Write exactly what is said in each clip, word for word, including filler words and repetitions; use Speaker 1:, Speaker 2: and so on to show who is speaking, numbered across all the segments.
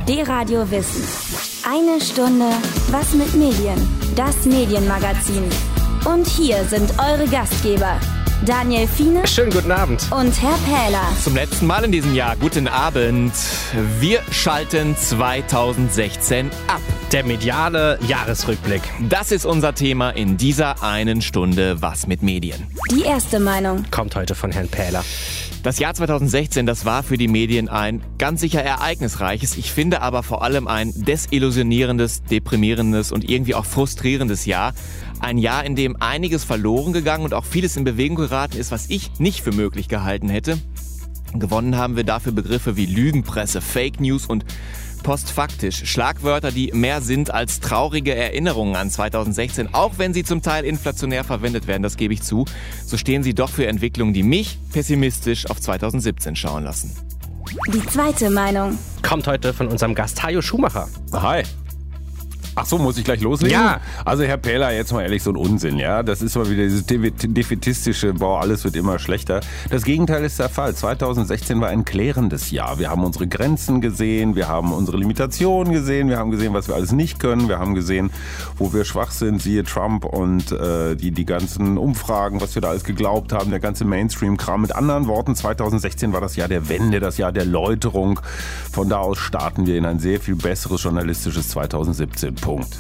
Speaker 1: D-Radio Wissen. Eine Stunde Was mit Medien. Das Medienmagazin. Und hier sind eure Gastgeber. Daniel Fiene.
Speaker 2: Schönen guten Abend.
Speaker 1: Und Herr Pähler.
Speaker 3: Zum letzten Mal in diesem Jahr. Guten Abend. Wir schalten zweitausendsechzehn ab.
Speaker 2: Der mediale Jahresrückblick.
Speaker 3: Das ist unser Thema in dieser einen Stunde Was mit Medien.
Speaker 1: Die erste Meinung
Speaker 2: kommt heute von Herrn Pähler.
Speaker 3: Das Jahr zweitausendsechzehn, das war für die Medien ein ganz sicher ereignisreiches, ich finde aber vor allem ein desillusionierendes, deprimierendes und irgendwie auch frustrierendes Jahr. Ein Jahr, in dem einiges verloren gegangen und auch vieles in Bewegung geraten ist, was ich nicht für möglich gehalten hätte. Gewonnen haben wir dafür Begriffe wie Lügenpresse, Fake News und postfaktisch. Schlagwörter, die mehr sind als traurige Erinnerungen an zweitausendsechzehn. Auch wenn sie zum Teil inflationär verwendet werden, das gebe ich zu, so stehen sie doch für Entwicklungen, die mich pessimistisch auf zweitausendsiebzehn schauen lassen.
Speaker 1: Die zweite Meinung
Speaker 2: kommt heute von unserem Gast Hajo Schumacher.
Speaker 4: Hi. Ach so, muss ich gleich loslegen?
Speaker 2: Ja.
Speaker 4: Also Herr Pähler, jetzt mal ehrlich, so ein Unsinn, ja. Das ist mal wieder dieses defätistische, boah, alles wird immer schlechter. Das Gegenteil ist der Fall. zweitausendsechzehn war ein klärendes Jahr. Wir haben unsere Grenzen gesehen, wir haben unsere Limitationen gesehen, wir haben gesehen, was wir alles nicht können, wir haben gesehen, wo wir schwach sind, siehe Trump und äh, die, die ganzen Umfragen, was wir da alles geglaubt haben, der ganze Mainstream-Kram. Mit anderen Worten, zweitausendsechzehn war das Jahr der Wende, das Jahr der Läuterung. Von da aus starten wir in ein sehr viel besseres journalistisches zweitausendsiebzehn. Punkt.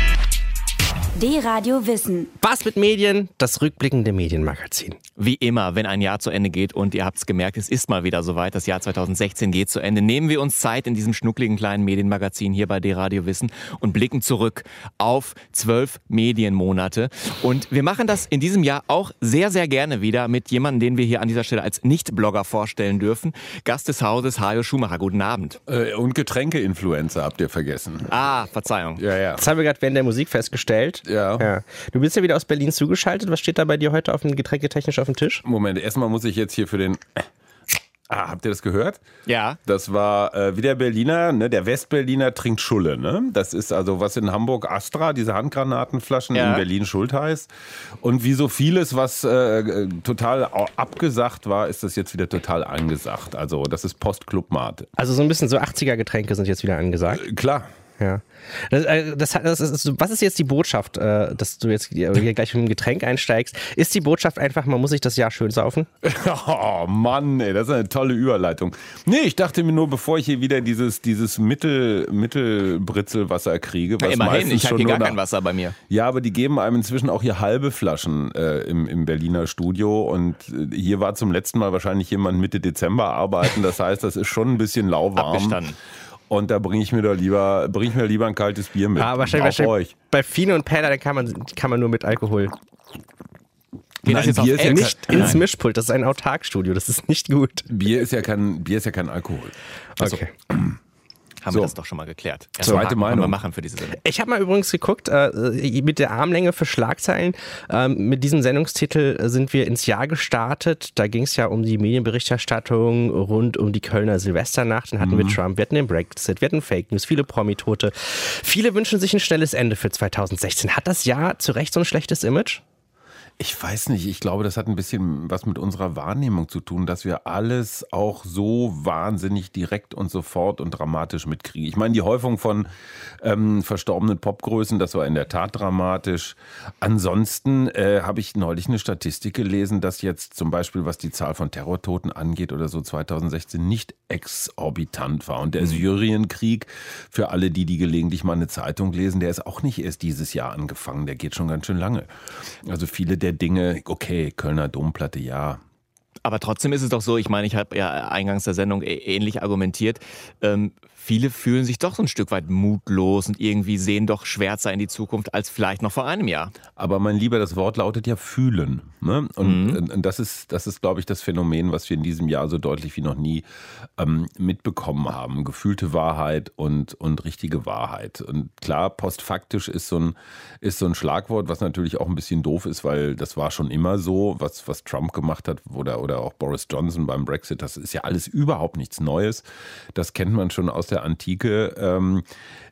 Speaker 1: D-Radio Wissen.
Speaker 2: Was mit Medien? Das rückblickende Medienmagazin.
Speaker 3: Wie immer, wenn ein Jahr zu Ende geht und ihr habt es gemerkt, es ist mal wieder soweit, das Jahr zweitausendsechzehn geht zu Ende, nehmen wir uns Zeit in diesem schnuckligen kleinen Medienmagazin hier bei D-Radio Wissen und blicken zurück auf zwölf Medienmonate. Und wir machen das in diesem Jahr auch sehr, sehr gerne wieder mit jemandem, den wir hier an dieser Stelle als Nicht-Blogger vorstellen dürfen. Gast des Hauses, Hajo Schumacher. Guten Abend.
Speaker 4: Äh, und Getränke-Influencer habt ihr vergessen.
Speaker 3: Ah, Verzeihung.
Speaker 4: Ja, ja.
Speaker 2: Das haben wir gerade während der Musik festgestellt.
Speaker 4: Ja.
Speaker 2: ja. Du bist ja wieder aus Berlin zugeschaltet. Was steht da bei dir heute auf dem getränketechnisch auf dem Tisch?
Speaker 4: Moment, erstmal muss ich jetzt hier für den... Ah, habt ihr das gehört?
Speaker 3: Ja.
Speaker 4: Das war äh, wie der Berliner, ne? Der Westberliner trinkt Schulle, ne? Das ist also, was in Hamburg Astra, diese Handgranatenflaschen,
Speaker 3: ja.
Speaker 4: in Berlin Schultheiß. Und wie so vieles, was äh, total abgesagt war, ist das jetzt wieder total angesagt. Also das ist Post-Club Mate.
Speaker 2: Also so ein bisschen so achtziger-Getränke sind jetzt wieder angesagt?
Speaker 4: Äh, klar.
Speaker 2: Ja. Das, das, das ist, was ist jetzt die Botschaft, dass du jetzt hier gleich mit dem Getränk einsteigst? Ist die Botschaft einfach, man muss sich das Jahr schön saufen?
Speaker 4: Oh Mann, ey, das ist eine tolle Überleitung. Nee, ich dachte mir nur, bevor ich hier wieder dieses, dieses Mittel, Mittelbritzelwasser kriege. Was
Speaker 3: ja, immerhin, ich habe hier gar
Speaker 4: nach,
Speaker 3: kein Wasser bei mir.
Speaker 4: Ja, aber die geben einem inzwischen auch hier halbe Flaschen äh, im, im Berliner Studio. Und äh, hier war zum letzten Mal wahrscheinlich jemand Mitte Dezember arbeiten. Das heißt, das ist schon ein bisschen lauwarm.
Speaker 3: Abgestanden.
Speaker 4: Und da bringe ich mir doch lieber, bring ich mir lieber ein kaltes Bier mit.
Speaker 2: Ah, wahrscheinlich,
Speaker 4: auf
Speaker 2: wahrscheinlich
Speaker 4: euch.
Speaker 2: Bei Fiene und Pähler, da kann man, kann man nur mit Alkohol.
Speaker 3: Geht
Speaker 4: Nein,
Speaker 3: das jetzt
Speaker 4: Bier
Speaker 3: auf
Speaker 4: ist ja
Speaker 2: Nicht
Speaker 4: kein,
Speaker 2: ins
Speaker 4: nein.
Speaker 2: Mischpult, das ist ein Autarkstudio, das ist nicht gut.
Speaker 4: Bier ist ja kein, Bier ist ja kein Alkohol.
Speaker 3: Also,
Speaker 2: Okay.
Speaker 3: haben
Speaker 4: So.
Speaker 3: wir das doch schon mal geklärt.
Speaker 4: Zweite
Speaker 3: Erstmal Haken
Speaker 4: Meinung.
Speaker 3: wir machen für diese Sendung.
Speaker 2: Ich habe mal übrigens geguckt, äh, mit der Armlänge für Schlagzeilen. Ähm, mit diesem Sendungstitel sind wir ins Jahr gestartet. Da ging es ja um die Medienberichterstattung rund um die Kölner Silvesternacht. Dann hatten
Speaker 4: Mhm.
Speaker 2: wir Trump, wir hatten den Brexit, wir hatten Fake News, viele Promi-Tote. Viele wünschen sich ein schnelles Ende für zweitausendsechzehn. Hat das Jahr zu Recht so ein schlechtes Image?
Speaker 4: Ich weiß nicht, ich glaube, das hat ein bisschen was mit unserer Wahrnehmung zu tun, dass wir alles auch so wahnsinnig direkt und sofort und dramatisch mitkriegen. Ich meine, die Häufung von ähm, verstorbenen Popgrößen, das war in der Tat dramatisch. Ansonsten äh, habe ich neulich eine Statistik gelesen, dass jetzt zum Beispiel, was die Zahl von Terrortoten angeht oder so, zweitausendsechzehn nicht exorbitant war. Und der Syrienkrieg, für alle, die, die gelegentlich mal eine Zeitung lesen, der ist auch nicht erst dieses Jahr angefangen, der geht schon ganz schön lange. Also viele der Dinge, okay, Kölner Domplatte, ja.
Speaker 3: Aber trotzdem ist es doch so, ich meine, ich habe ja eingangs der Sendung ähnlich argumentiert, ähm, viele fühlen sich doch so ein Stück weit mutlos und irgendwie sehen doch schwärzer in die Zukunft als vielleicht noch vor einem Jahr.
Speaker 4: Aber mein Lieber, das Wort lautet ja fühlen. Ne? Und,
Speaker 3: Mhm.
Speaker 4: und das ist, das ist, glaube ich, das Phänomen, was wir in diesem Jahr so deutlich wie noch nie ähm, mitbekommen haben. Gefühlte Wahrheit und, und richtige Wahrheit. Und klar, postfaktisch ist so, ein, ist so ein Schlagwort, was natürlich auch ein bisschen doof ist, weil das war schon immer so, was, was Trump gemacht hat oder, oder auch Boris Johnson beim Brexit. Das ist ja alles überhaupt nichts Neues. Das kennt man schon aus der Antike. Ähm,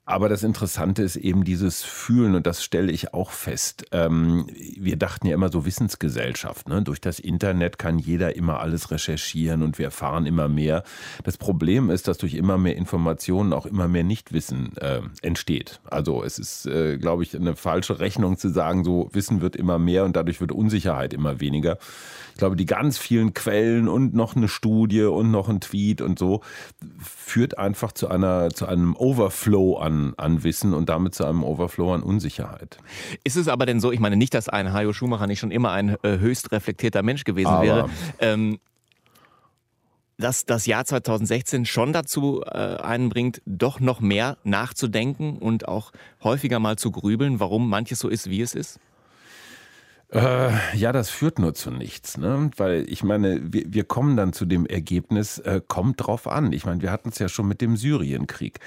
Speaker 4: Aber das Interessante ist eben dieses Fühlen und das stelle ich auch fest. Ähm, wir dachten ja immer so Wissensgesellschaft, ne? Durch das Internet kann jeder immer alles recherchieren und wir erfahren immer mehr. Das Problem ist, dass durch immer mehr Informationen auch immer mehr Nichtwissen äh, entsteht. Also es ist, äh, glaube ich, eine falsche Rechnung zu sagen, so Wissen wird immer mehr und dadurch wird Unsicherheit immer weniger. Ich glaube, die ganz vielen Quellen und noch eine Studie und noch ein Tweet und so führt einfach zu einer, zu einem Overflow an, an Wissen und damit zu einem Overflow an Unsicherheit.
Speaker 3: Ist es aber denn so, ich meine nicht, dass ein Hajo Schumacher nicht schon immer ein äh, höchst reflektierter Mensch gewesen
Speaker 4: aber
Speaker 3: wäre, ähm, dass das Jahr zwanzig sechzehn schon dazu äh, einen bringt, doch noch mehr nachzudenken und auch häufiger mal zu grübeln, warum manches so ist, wie es ist?
Speaker 4: Äh, ja, das führt nur zu nichts, ne? Weil ich meine, wir, wir kommen dann zu dem Ergebnis, äh, kommt drauf an. Ich meine, wir hatten es ja schon mit dem Syrienkrieg.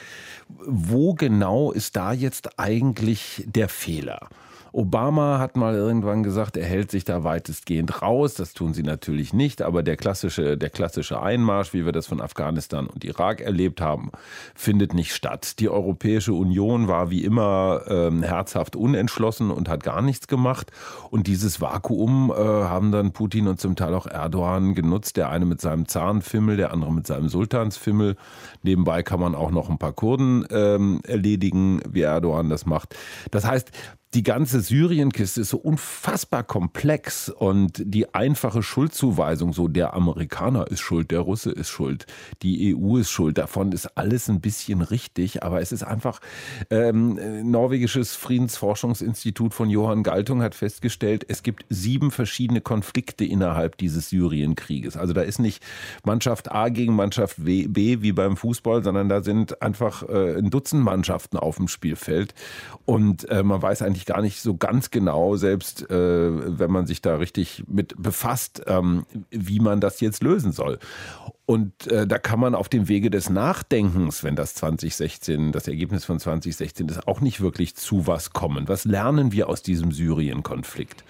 Speaker 4: Wo genau ist da jetzt eigentlich der Fehler? Obama hat mal irgendwann gesagt, er hält sich da weitestgehend raus. Das tun sie natürlich nicht, aber der klassische, der klassische Einmarsch, wie wir das von Afghanistan und Irak erlebt haben, findet nicht statt. Die Europäische Union war wie immer ähm, herzhaft unentschlossen und hat gar nichts gemacht. Und dieses Vakuum äh, haben dann Putin und zum Teil auch Erdogan genutzt. Der eine mit seinem Zarenfimmel, der andere mit seinem Sultansfimmel. Nebenbei kann man auch noch ein paar Kurden ähm, erledigen, wie Erdogan das macht. Das heißt, die ganze Syrienkiste ist so unfassbar komplex und die einfache Schuldzuweisung, so der Amerikaner ist schuld, der Russe ist schuld, die E U ist schuld, davon ist alles ein bisschen richtig, aber es ist einfach, ähm, norwegisches Friedensforschungsinstitut von Johan Galtung hat festgestellt, es gibt sieben verschiedene Konflikte innerhalb dieses Syrienkrieges. Also da ist nicht Mannschaft A gegen Mannschaft B wie beim Fußball, sondern da sind einfach äh, ein Dutzend Mannschaften auf dem Spielfeld und äh, man weiß eigentlich gar nicht so ganz genau, selbst äh, wenn man sich da richtig mit befasst, ähm, wie man das jetzt lösen soll. Und äh, da kann man auf dem Wege des Nachdenkens, wenn das zwanzig sechzehn, das Ergebnis von zwanzig sechzehn ist, auch nicht wirklich zu was kommen. Was lernen wir aus diesem Syrien-Konflikt?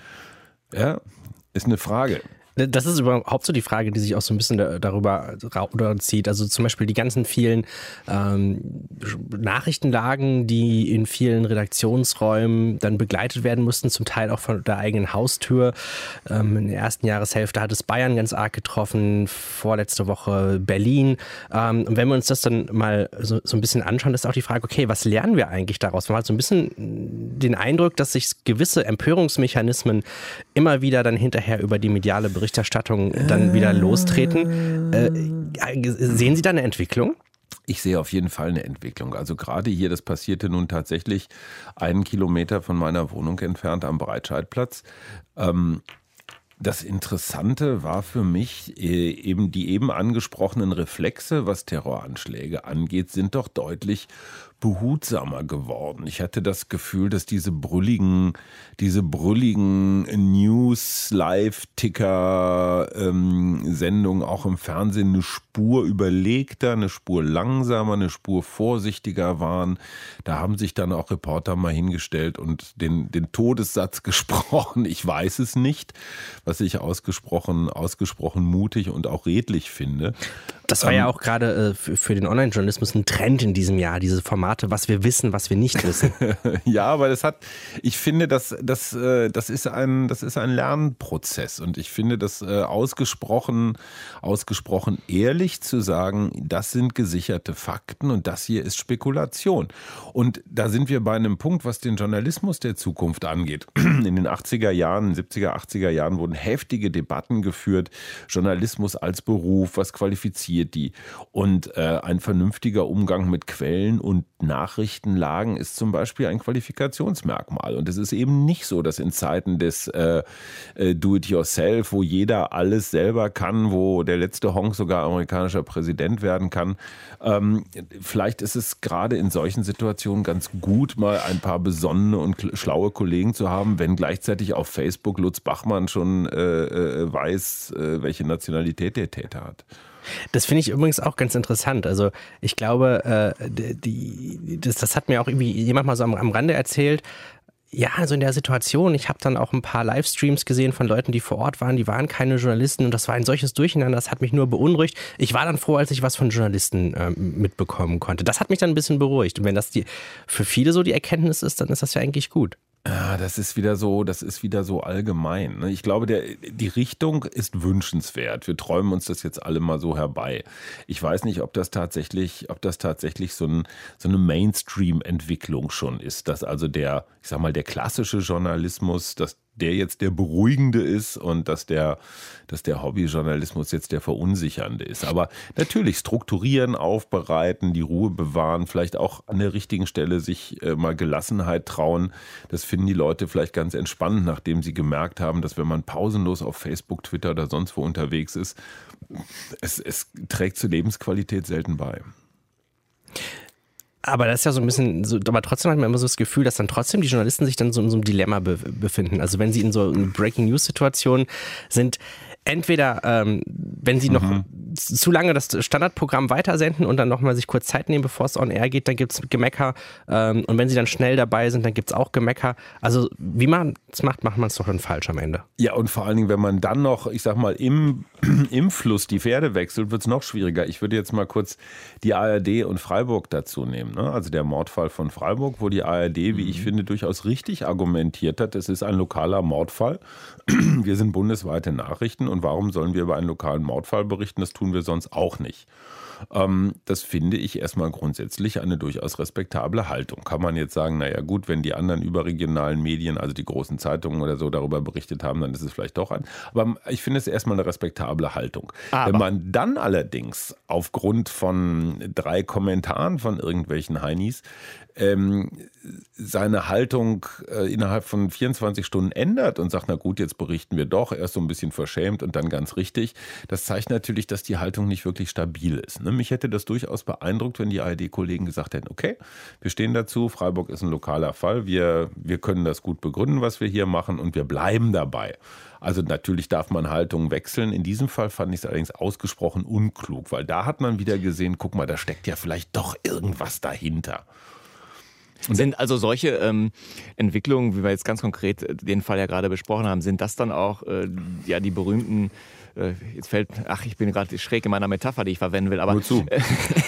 Speaker 4: Ja, ist eine Frage.
Speaker 2: Das ist überhaupt so die Frage, die sich auch so ein bisschen darüber zieht. Also zum Beispiel die ganzen vielen ähm, Nachrichtenlagen, die in vielen Redaktionsräumen dann begleitet werden mussten, zum Teil auch von der eigenen Haustür. Ähm, in der ersten Jahreshälfte hat es Bayern ganz arg getroffen, vorletzte Woche Berlin. Ähm, und wenn wir uns das dann mal so, so ein bisschen anschauen, ist auch die Frage, okay, was lernen wir eigentlich daraus? Man hat so ein bisschen den Eindruck, dass sich gewisse Empörungsmechanismen immer wieder dann hinterher über die mediale Berichterstattung Berichterstattung dann wieder lostreten. Äh, sehen Sie da eine Entwicklung?
Speaker 4: Ich sehe auf jeden Fall eine Entwicklung. Also gerade hier, das passierte nun tatsächlich einen Kilometer von meiner Wohnung entfernt am Breitscheidplatz. Ähm, Das Interessante war für mich, eben die eben angesprochenen Reflexe, was Terroranschläge angeht, sind doch deutlich behutsamer geworden. Ich hatte das Gefühl, dass diese brülligen, diese brülligen News-Live-Ticker-Sendungen auch im Fernsehen eine Spur überlegter, eine Spur langsamer, eine Spur vorsichtiger waren. Da haben sich dann auch Reporter mal hingestellt und den, den Todessatz gesprochen. Ich weiß es nicht, was ich ausgesprochen, ausgesprochen mutig und auch redlich finde.
Speaker 2: Das war ähm, ja auch gerade äh, für, für den Online-Journalismus ein Trend in diesem Jahr, diese Formate, was wir wissen, was wir nicht wissen.
Speaker 4: Ja, aber das hat, ich finde, das, das, äh, das, ist ein, das ist ein Lernprozess und ich finde das äh, ausgesprochen, ausgesprochen ehrlich zu sagen, das sind gesicherte Fakten und das hier ist Spekulation. Und da sind wir bei einem Punkt, was den Journalismus der Zukunft angeht. In den achtziger Jahren, siebziger, achtziger Jahren wurden heftige Debatten geführt, Journalismus als Beruf, was qualifiziert die. Und äh, ein vernünftiger Umgang mit Quellen und Nachrichtenlagen ist zum Beispiel ein Qualifikationsmerkmal. Und es ist eben nicht so, dass in Zeiten des äh, äh, Do-it-yourself, wo jeder alles selber kann, wo der letzte Honk sogar amerikanischer Präsident werden kann, ähm, vielleicht ist es gerade in solchen Situationen ganz gut, mal ein paar besonnene und schlaue Kollegen zu haben, wenn gleichzeitig auf Facebook Lutz Bachmann schon äh, äh, weiß, äh, welche Nationalität der Täter hat.
Speaker 2: Das finde ich übrigens auch ganz interessant. Also ich glaube, äh, die, das, das hat mir auch irgendwie jemand mal so am, am Rande erzählt. Ja, also in der Situation, ich habe dann auch ein paar Livestreams gesehen von Leuten, die vor Ort waren, die waren keine Journalisten und das war ein solches Durcheinander, das hat mich nur beunruhigt. Ich war dann froh, als ich was von Journalisten äh, mitbekommen konnte. Das hat mich dann ein bisschen beruhigt und wenn das die für viele so die Erkenntnis ist, dann ist das ja eigentlich gut.
Speaker 4: Ja, das ist wieder so, das ist wieder so allgemein. Ich glaube, der, die Richtung ist wünschenswert. Wir träumen uns das jetzt alle mal so herbei. Ich weiß nicht, ob das tatsächlich, ob das tatsächlich so, ein, so eine Mainstream-Entwicklung schon ist, dass also der, ich sag mal, der klassische Journalismus, dass der jetzt der beruhigende ist und dass der, dass der Hobbyjournalismus jetzt der verunsichernde ist. Aber natürlich strukturieren, aufbereiten, die Ruhe bewahren, vielleicht auch an der richtigen Stelle sich äh, mal Gelassenheit trauen. Das finden die Leute vielleicht ganz entspannt, nachdem sie gemerkt haben, dass wenn man pausenlos auf Facebook, Twitter oder sonst wo unterwegs ist, es, es trägt zur Lebensqualität selten bei.
Speaker 2: Aber das ist ja so ein bisschen, so, aber trotzdem hat man immer so das Gefühl, dass dann trotzdem die Journalisten sich dann so in so einem Dilemma be- befinden. Also wenn sie in so einer Breaking-News-Situation sind, entweder, ähm, wenn sie noch mhm. zu lange das Standardprogramm weitersenden und dann nochmal sich kurz Zeit nehmen, bevor es on air geht, dann gibt es Gemecker. Ähm, und wenn sie dann schnell dabei sind, dann gibt es auch Gemecker. Also wie man es macht, macht man es doch dann falsch am Ende.
Speaker 4: Ja, und vor allen Dingen, wenn man dann noch, ich sag mal, im, im Fluss die Pferde wechselt, wird es noch schwieriger. Ich würde jetzt mal kurz die A R D und Freiburg dazu nehmen. Ne? Also der Mordfall von Freiburg, wo die A R D, wie ich finde, durchaus richtig argumentiert hat, es ist ein lokaler Mordfall. Wir sind bundesweite Nachrichten und warum sollen wir über einen lokalen Mordfall berichten? Das tun wir sonst auch nicht. Ähm, das finde ich erstmal grundsätzlich eine durchaus respektable Haltung. Kann man jetzt sagen, naja gut, wenn die anderen überregionalen Medien, also die großen Zeitungen oder so darüber berichtet haben, dann ist es vielleicht doch ein. Aber ich finde es erstmal eine respektable Haltung. Aber wenn man dann allerdings aufgrund von drei Kommentaren von irgendwelchen Heinis ähm, seine Haltung äh, innerhalb von vierundzwanzig Stunden ändert und sagt, na gut, jetzt berichten wir doch, erst so ein bisschen verschämt und dann ganz richtig, das zeigt natürlich, dass die Haltung nicht wirklich stabil ist. Ne? Mich hätte das durchaus beeindruckt, wenn die A R D-Kollegen gesagt hätten, okay, wir stehen dazu, Freiburg ist ein lokaler Fall, wir, wir können das gut begründen, was wir hier machen und wir bleiben dabei. Also natürlich darf man Haltungen wechseln. In diesem Fall fand ich es allerdings ausgesprochen unklug, weil da hat man wieder gesehen, guck mal, da steckt ja vielleicht doch irgendwas dahinter.
Speaker 3: Sind also solche ähm, Entwicklungen, wie wir jetzt ganz konkret den Fall ja gerade besprochen haben, sind das dann auch äh, ja die berühmten, äh, jetzt fällt, ach, ich bin gerade schräg in meiner Metapher, die ich verwenden will, aber
Speaker 4: wozu?
Speaker 3: Äh,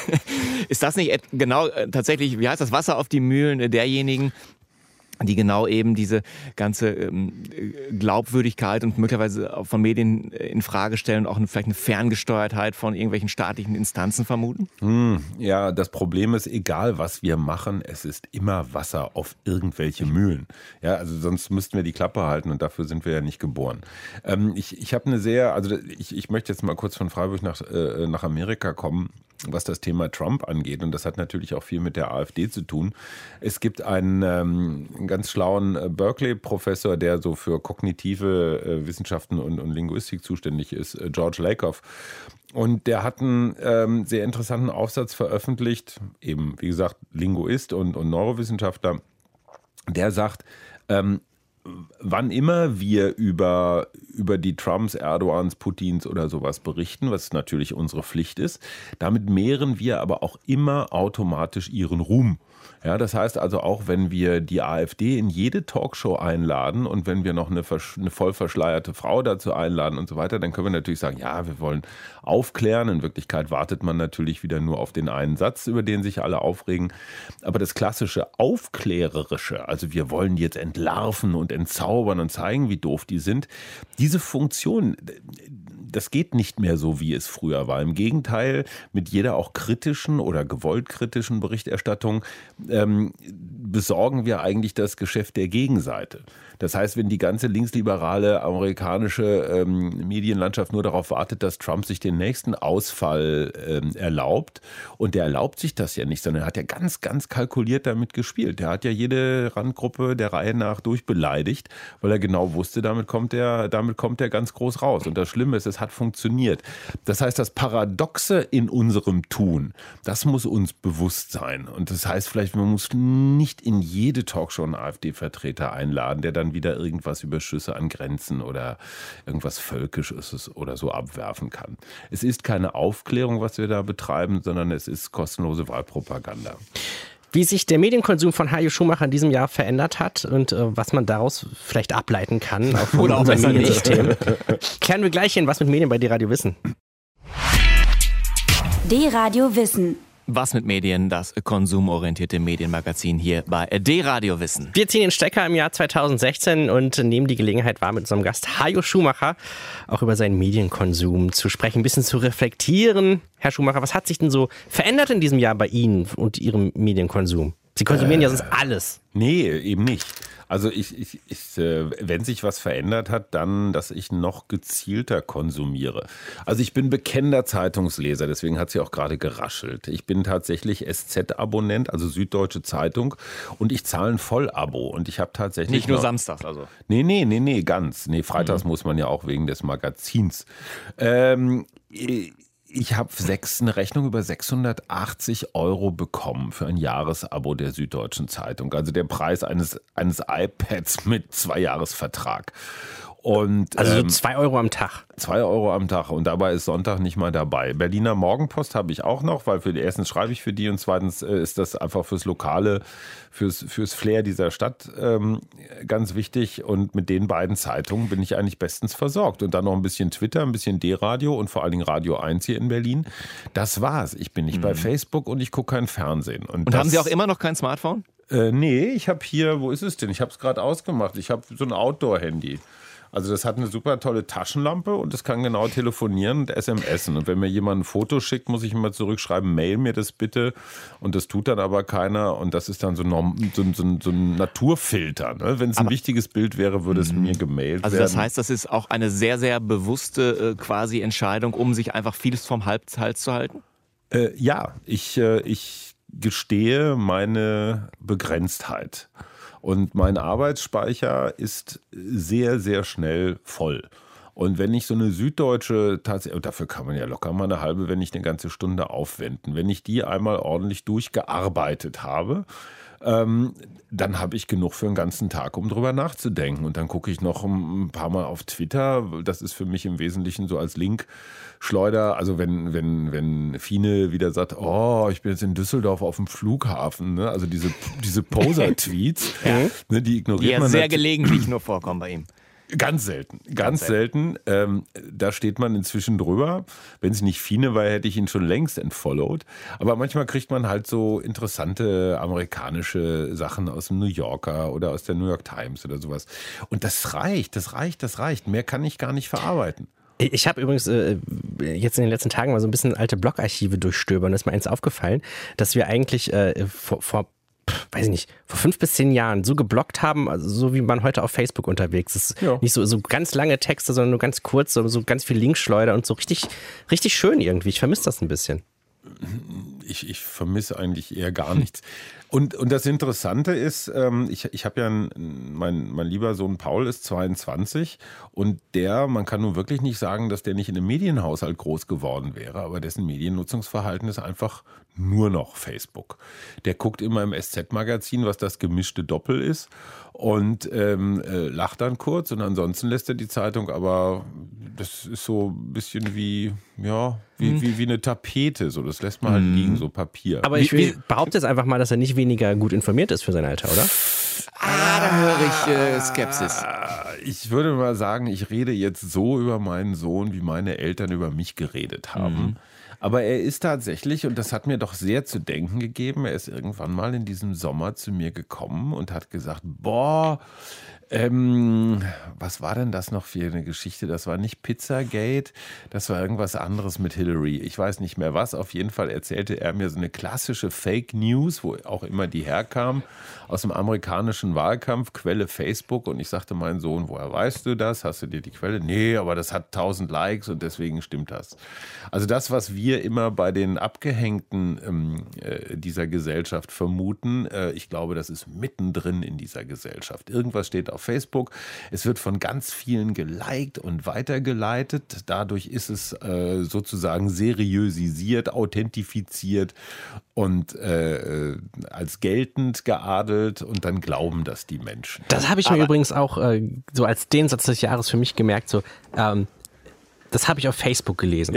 Speaker 3: ist das nicht genau äh, tatsächlich, wie heißt das, Wasser auf die Mühlen derjenigen, die genau eben diese ganze ähm, Glaubwürdigkeit und möglicherweise auch von Medien in Frage stellen und auch eine, vielleicht eine Ferngesteuertheit von irgendwelchen staatlichen Instanzen vermuten?
Speaker 4: Hm, ja, das Problem ist, egal was wir machen, es ist immer Wasser auf irgendwelche Mühlen. Ja, also sonst müssten wir die Klappe halten und dafür sind wir ja nicht geboren. Ähm, ich ich habe eine sehr, also ich, ich möchte jetzt mal kurz von Freiburg nach, äh, nach Amerika kommen, was das Thema Trump angeht. Und das hat natürlich auch viel mit der AfD zu tun. Es gibt einen, ähm, einen ganz schlauen Berkeley-Professor, der so für kognitive äh, Wissenschaften und, und Linguistik zuständig ist, äh, George Lakoff. Und der hat einen ähm, sehr interessanten Aufsatz veröffentlicht, eben wie gesagt Linguist und, und Neurowissenschaftler, der sagt, ähm, wann immer wir über, über die Trumps, Erdogans, Putins oder sowas berichten, was natürlich unsere Pflicht ist, damit mehren wir aber auch immer automatisch ihren Ruhm. Ja, das heißt also auch, wenn wir die AfD in jede Talkshow einladen und wenn wir noch eine, eine voll verschleierte Frau dazu einladen und so weiter, dann können wir natürlich sagen, ja, wir wollen aufklären. In Wirklichkeit wartet man natürlich wieder nur auf den einen Satz, über den sich alle aufregen. Aber das klassische Aufklärerische, also wir wollen jetzt entlarven und entzaubern und zeigen, wie doof die sind, diese Funktion, das geht nicht mehr so, wie es früher war. Im Gegenteil, mit jeder auch kritischen oder gewollt kritischen Berichterstattung ähm, besorgen wir eigentlich das Geschäft der Gegenseite. Das heißt, wenn die ganze linksliberale amerikanische ähm, Medienlandschaft nur darauf wartet, dass Trump sich den nächsten Ausfall ähm, erlaubt, und der erlaubt sich das ja nicht, sondern er hat ja ganz, ganz kalkuliert damit gespielt. Der hat ja jede Randgruppe der Reihe nach durchbeleidigt, weil er genau wusste, damit kommt er, damit kommt er ganz groß raus. Und das Schlimme ist, es hat funktioniert. Das heißt, das Paradoxe in unserem Tun, das muss uns bewusst sein. Und das heißt vielleicht, man muss nicht in jede Talkshow einen AfD-Vertreter einladen, der dann wieder irgendwas über Schüsse an Grenzen oder irgendwas Völkisches oder so abwerfen kann. Es ist keine Aufklärung, was wir da betreiben, sondern es ist kostenlose Wahlpropaganda.
Speaker 2: wie sich der Medienkonsum von Hajo Schumacher in diesem Jahr verändert hat und äh, was man daraus vielleicht ableiten kann auf
Speaker 3: Oder auch
Speaker 2: unser
Speaker 3: besser
Speaker 2: Mediensystem. Klären wir gleich hin, was mit Medien bei D-Radio Wissen.
Speaker 1: D-Radio Wissen.
Speaker 3: Was mit Medien, das konsumorientierte Medienmagazin hier bei D-Radio Wissen.
Speaker 2: Wir ziehen den Stecker im Jahr zweitausendsechzehn und nehmen die Gelegenheit wahr, mit unserem Gast Hajo Schumacher auch über seinen Medienkonsum zu sprechen, ein bisschen zu reflektieren. Herr Schumacher, was hat sich denn so verändert in diesem Jahr bei Ihnen und Ihrem Medienkonsum? Sie konsumieren äh, ja sonst alles.
Speaker 4: Nee, eben nicht. Also ich, ich, ich, äh, wenn sich was verändert hat, dann, dass ich noch gezielter konsumiere. Also ich bin bekennender Zeitungsleser, deswegen hat sie auch gerade geraschelt. Ich bin tatsächlich S Z-Abonnent, also Süddeutsche Zeitung, und ich zahle ein Vollabo. Und ich habe tatsächlich
Speaker 3: nicht nur
Speaker 4: noch,
Speaker 3: samstags, also.
Speaker 4: Nee, nee, nee, nee, ganz. Nee, freitags mhm. muss man ja auch wegen des Magazins. Ähm, Ich habe sechs, eine Rechnung über sechshundertachtzig Euro bekommen für ein Jahresabo der Süddeutschen Zeitung. Also der Preis eines, eines iPads mit Zweijahresvertrag. Und,
Speaker 2: also so
Speaker 4: ähm,
Speaker 2: zwei Euro am Tag.
Speaker 4: Zwei Euro am Tag und dabei ist Sonntag nicht mal dabei. Berliner Morgenpost habe ich auch noch, weil für die, erstens schreibe ich für die und zweitens äh, ist das einfach fürs Lokale, fürs, fürs Flair dieser Stadt ähm, ganz wichtig. Und mit den beiden Zeitungen bin ich eigentlich bestens versorgt. Und dann noch ein bisschen Twitter, ein bisschen D-Radio und vor allen Dingen Radio eins hier in Berlin. Das war's. Ich bin nicht mhm. bei Facebook und ich gucke kein Fernsehen. Und,
Speaker 3: und
Speaker 4: das,
Speaker 3: haben Sie auch immer noch kein Smartphone?
Speaker 4: Äh, nee, ich habe hier, wo ist es denn? Ich habe es gerade ausgemacht. Ich habe so ein Outdoor-Handy. Also das hat eine super tolle Taschenlampe und es kann genau telefonieren und S M S en. Und wenn mir jemand ein Foto schickt, muss ich immer zurückschreiben, mail mir das bitte. Und das tut dann aber keiner. Und das ist dann so, so, so, so ein Naturfilter. Ne? Wenn es ein wichtiges Bild wäre, würde es mir gemailt
Speaker 3: also
Speaker 4: werden.
Speaker 3: Also das heißt, das ist auch eine sehr, sehr bewusste äh, quasi Entscheidung, um sich einfach vieles vom Hals zu halten?
Speaker 4: Äh, ja, ich, äh, ich gestehe meine Begrenztheit. Und mein Arbeitsspeicher ist sehr, sehr schnell voll. Und wenn ich so eine Süddeutsche, tatsächlich, dafür kann man ja locker mal eine halbe, wenn nicht eine ganze Stunde aufwenden, wenn ich die einmal ordentlich durchgearbeitet habe, ähm, dann habe ich genug für den ganzen Tag, um drüber nachzudenken. Und dann gucke ich noch ein paar Mal auf Twitter. Das ist für mich im Wesentlichen so als Linkschleuder. Also wenn, wenn, wenn Fine wieder sagt, oh, ich bin jetzt in Düsseldorf auf dem Flughafen. Ne? Also diese, diese Poser-Tweets,
Speaker 3: ja.
Speaker 4: ne, die ignoriert
Speaker 3: die ja
Speaker 4: man.
Speaker 3: sehr gelegentlich nur vorkommen bei ihm.
Speaker 4: Ganz selten, ganz, ganz selten. selten. Ähm, da steht man inzwischen drüber. Wenn es nicht Fine war, hätte ich ihn schon längst entfollowed. Aber manchmal kriegt man halt so interessante amerikanische Sachen aus dem New Yorker oder aus der New York Times oder sowas. Und das reicht, das reicht, das reicht. Mehr kann ich gar nicht verarbeiten.
Speaker 2: Ich habe übrigens äh, jetzt in den letzten Tagen mal so ein bisschen alte Blogarchive durchstöbern. Da ist mir eins aufgefallen, dass wir eigentlich äh, vor, vor weiß ich nicht, vor fünf bis zehn Jahren so geblockt haben, also so wie man heute auf Facebook unterwegs ist. Ja. Nicht so, so ganz lange Texte, sondern nur ganz kurz, so, so ganz viel Linkschleuder und so richtig, richtig schön irgendwie. Ich vermisse das ein bisschen.
Speaker 4: Ich, ich vermisse eigentlich eher gar nichts. Und, und das Interessante ist, ähm, ich, ich habe ja, ein, mein, mein lieber Sohn Paul ist zweiundzwanzig und der, man kann nun wirklich nicht sagen, dass der nicht in einem Medienhaushalt groß geworden wäre, aber dessen Mediennutzungsverhalten ist einfach nur noch Facebook. Der guckt immer im S Z-Magazin, was das gemischte Doppel ist und ähm, äh, lacht dann kurz und ansonsten lässt er die Zeitung, aber das ist so ein bisschen wie, ja, wie, mhm. wie, wie eine Tapete, so das lässt man halt liegen, so Papier.
Speaker 2: Aber ich wie, behaupte jetzt einfach mal, dass er nicht weniger gut informiert ist für sein Alter, oder?
Speaker 3: Ah, da höre ich äh, Skepsis.
Speaker 4: Ich würde mal sagen, ich rede jetzt so über meinen Sohn, wie meine Eltern über mich geredet haben. Mhm. Aber er ist tatsächlich, und das hat mir doch sehr zu denken gegeben, er ist irgendwann mal in diesem Sommer zu mir gekommen und hat gesagt, boah, ähm, was war denn das noch für eine Geschichte? Das war nicht Pizzagate, das war irgendwas anderes mit Hillary. Ich weiß nicht mehr was. Auf jeden Fall erzählte er mir so eine klassische Fake News, wo auch immer die herkam, aus dem amerikanischen Wahlkampf, Quelle Facebook. Und ich sagte, mein Sohn, woher weißt du das? Hast du dir die Quelle? Nee, aber das hat tausend Likes und deswegen stimmt das. Also das, was wir immer bei den Abgehängten ähm, äh, dieser Gesellschaft vermuten, äh, ich glaube, das ist mittendrin in dieser Gesellschaft. Irgendwas steht auf Facebook. Es wird von ganz vielen geliked und weitergeleitet. Dadurch ist es äh, sozusagen seriösisiert, authentifiziert und äh, als geltend geadelt und dann glauben das die Menschen.
Speaker 2: Das habe ich mir Aber übrigens auch äh, so als den Satz des Jahres für mich gemerkt, so ähm, das habe ich auf Facebook gelesen.
Speaker 4: Ja.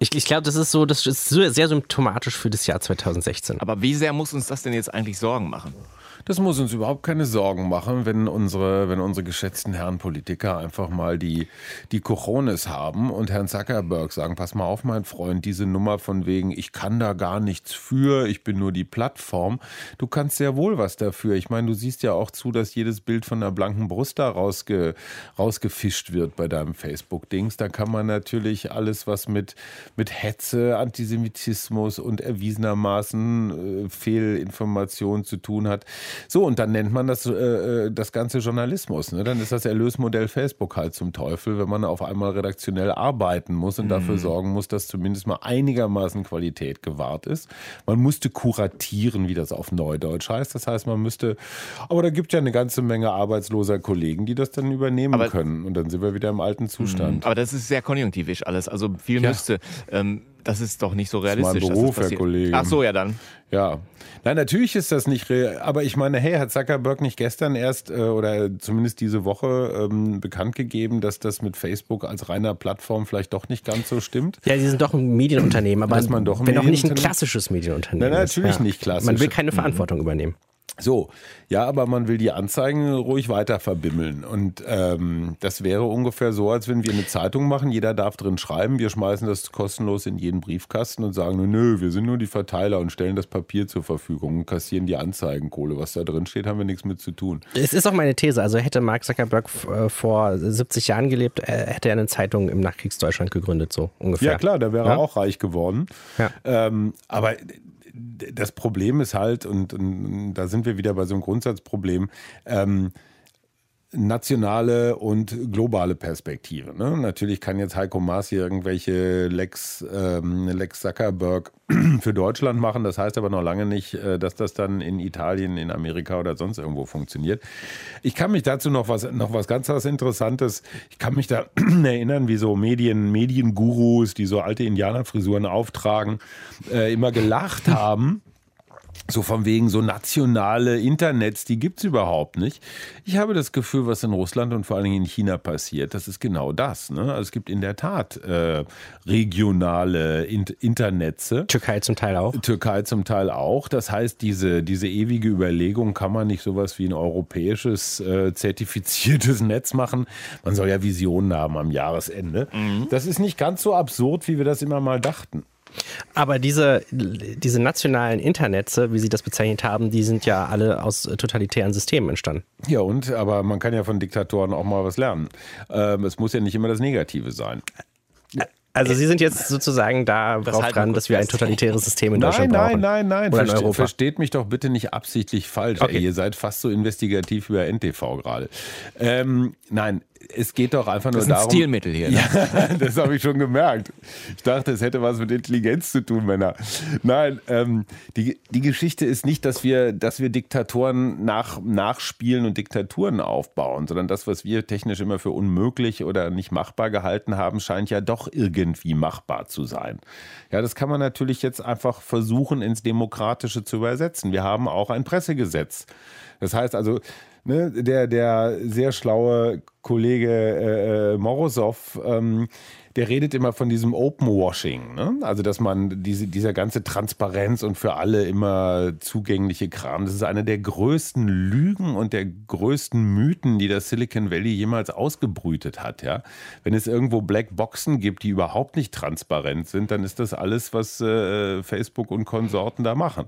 Speaker 2: Ich, ich glaube, das ist so, das ist sehr symptomatisch für das Jahr zweitausendsechzehn.
Speaker 3: Aber wie sehr muss uns das denn jetzt eigentlich Sorgen machen?
Speaker 4: Das muss uns überhaupt keine Sorgen machen, wenn unsere, wenn unsere geschätzten Herren Politiker einfach mal die, die Cojones haben und Herrn Zuckerberg sagen, pass mal auf, mein Freund, diese Nummer von wegen, ich kann da gar nichts für, ich bin nur die Plattform. Du kannst sehr wohl was dafür. Ich meine, du siehst ja auch zu, dass jedes Bild von der blanken Brust da rausge, rausgefischt wird bei deinem Facebook-Dings. Da kann man natürlich alles, was mit, mit Hetze, Antisemitismus und erwiesenermaßen äh, Fehlinformation zu tun hat. So, und dann nennt man das, äh, das Ganze Journalismus. Ne? Dann ist das Erlösmodell Facebook halt zum Teufel, wenn man auf einmal redaktionell arbeiten muss und mhm. dafür sorgen muss, dass zumindest mal einigermaßen Qualität gewahrt ist. Man musste kuratieren, wie das auf Neudeutsch heißt. Das heißt, man müsste, aber da gibt ja eine ganze Menge arbeitsloser Kollegen, die das dann übernehmen aber, können. Und dann sind wir wieder im alten Zustand.
Speaker 3: Aber das ist sehr konjunktivisch alles. Also viel ja. müsste... Ähm, Das ist doch nicht so realistisch.
Speaker 4: Das ist mein Beruf,
Speaker 3: dass das
Speaker 4: Herr Kollege.
Speaker 3: Ach so, ja dann.
Speaker 4: Ja. Nein, natürlich ist das nicht real. Aber ich meine, hey, hat Zuckerberg nicht gestern erst äh, oder zumindest diese Woche ähm, bekannt gegeben, dass das mit Facebook als reiner Plattform vielleicht doch nicht ganz so stimmt?
Speaker 2: Ja, die sind doch ein Medienunternehmen, aber
Speaker 4: dass man doch ein
Speaker 2: wenn auch nicht ein klassisches Medienunternehmen.
Speaker 4: Nein, natürlich
Speaker 2: ist. Ja.
Speaker 4: nicht klassisch.
Speaker 2: Man will keine Verantwortung mhm. übernehmen.
Speaker 4: So, ja, aber man will die Anzeigen ruhig weiter verbimmeln. Und ähm, das wäre ungefähr so, als wenn wir eine Zeitung machen, jeder darf drin schreiben, wir schmeißen das kostenlos in jeden Briefkasten und sagen, nö, wir sind nur die Verteiler und stellen das Papier zur Verfügung und kassieren die Anzeigenkohle. Was da drin steht, haben wir nichts mit zu tun.
Speaker 2: Es ist auch meine These, also hätte Mark Zuckerberg vor siebzig Jahren gelebt, hätte er eine Zeitung im Nachkriegsdeutschland gegründet, so ungefähr.
Speaker 4: Ja klar, da wäre
Speaker 2: ja?
Speaker 4: er auch reich geworden.
Speaker 2: Ja.
Speaker 4: Ähm, aber... Das Problem ist halt, und, und da sind wir wieder bei so einem Grundsatzproblem, ähm, nationale und globale Perspektive. Ne? Natürlich kann jetzt Heiko Maas hier irgendwelche Lex, ähm, Lex Zuckerberg für Deutschland machen. Das heißt aber noch lange nicht, dass das dann in Italien, in Amerika oder sonst irgendwo funktioniert. Ich kann mich dazu noch was, noch was ganz was Interessantes. Ich kann mich da erinnern, wie so Medien, Mediengurus, die so alte Indianerfrisuren auftragen, äh, immer gelacht haben. So von wegen so nationale Internets, die gibt's überhaupt nicht. Ich habe das Gefühl, was in Russland und vor allen Dingen in China passiert, das ist genau das. Ne? Also es gibt in der Tat äh, regionale Int- Internetze.
Speaker 2: Türkei zum Teil auch.
Speaker 4: Türkei zum Teil auch. Das heißt, diese, diese ewige Überlegung, kann man nicht sowas wie ein europäisches äh, zertifiziertes Netz machen? Man soll ja Visionen haben am Jahresende. Mhm. Das ist nicht ganz so absurd, wie wir das immer mal dachten.
Speaker 2: Aber diese, diese nationalen Internetze, wie Sie das bezeichnet haben, die sind ja alle aus totalitären Systemen entstanden.
Speaker 4: Ja und, aber man kann ja von Diktatoren auch mal was lernen. Ähm, es muss ja nicht immer das Negative sein.
Speaker 2: Also Sie sind jetzt sozusagen da drauf dran, dass wir ein totalitäres System in Deutschland
Speaker 4: nein,
Speaker 2: brauchen.
Speaker 4: Nein, nein, nein,
Speaker 2: Oder
Speaker 4: Verste-
Speaker 2: in Europa.
Speaker 4: Versteht mich doch bitte nicht absichtlich falsch.
Speaker 2: Okay.
Speaker 4: Ey, ihr seid fast so investigativ über N T V gerade. Ähm, nein, es geht doch einfach nur
Speaker 3: darum... Das ist ein
Speaker 4: darum,
Speaker 3: Stilmittel hier. Ne?
Speaker 4: Ja, das habe ich schon gemerkt. Ich dachte, es hätte was mit Intelligenz zu tun, Männer. Nein, ähm, die, die Geschichte ist nicht, dass wir, dass wir Diktatoren nach, nachspielen und Diktaturen aufbauen, sondern das, was wir technisch immer für unmöglich oder nicht machbar gehalten haben, scheint ja doch irgendwie machbar zu sein. Ja, das kann man natürlich jetzt einfach versuchen, ins Demokratische zu übersetzen. Wir haben auch ein Pressegesetz. Das heißt also, ne, der, der sehr schlaue Kollege äh, Morosow, ähm, der redet immer von diesem Open-Washing. Ne? Also, dass man diese, dieser ganze Transparenz und für alle immer zugängliche Kram, das ist eine der größten Lügen und der größten Mythen, die das Silicon Valley jemals ausgebrütet hat. Ja? Wenn es irgendwo Blackboxen gibt, die überhaupt nicht transparent sind, dann ist das alles, was äh, Facebook und Konsorten da machen.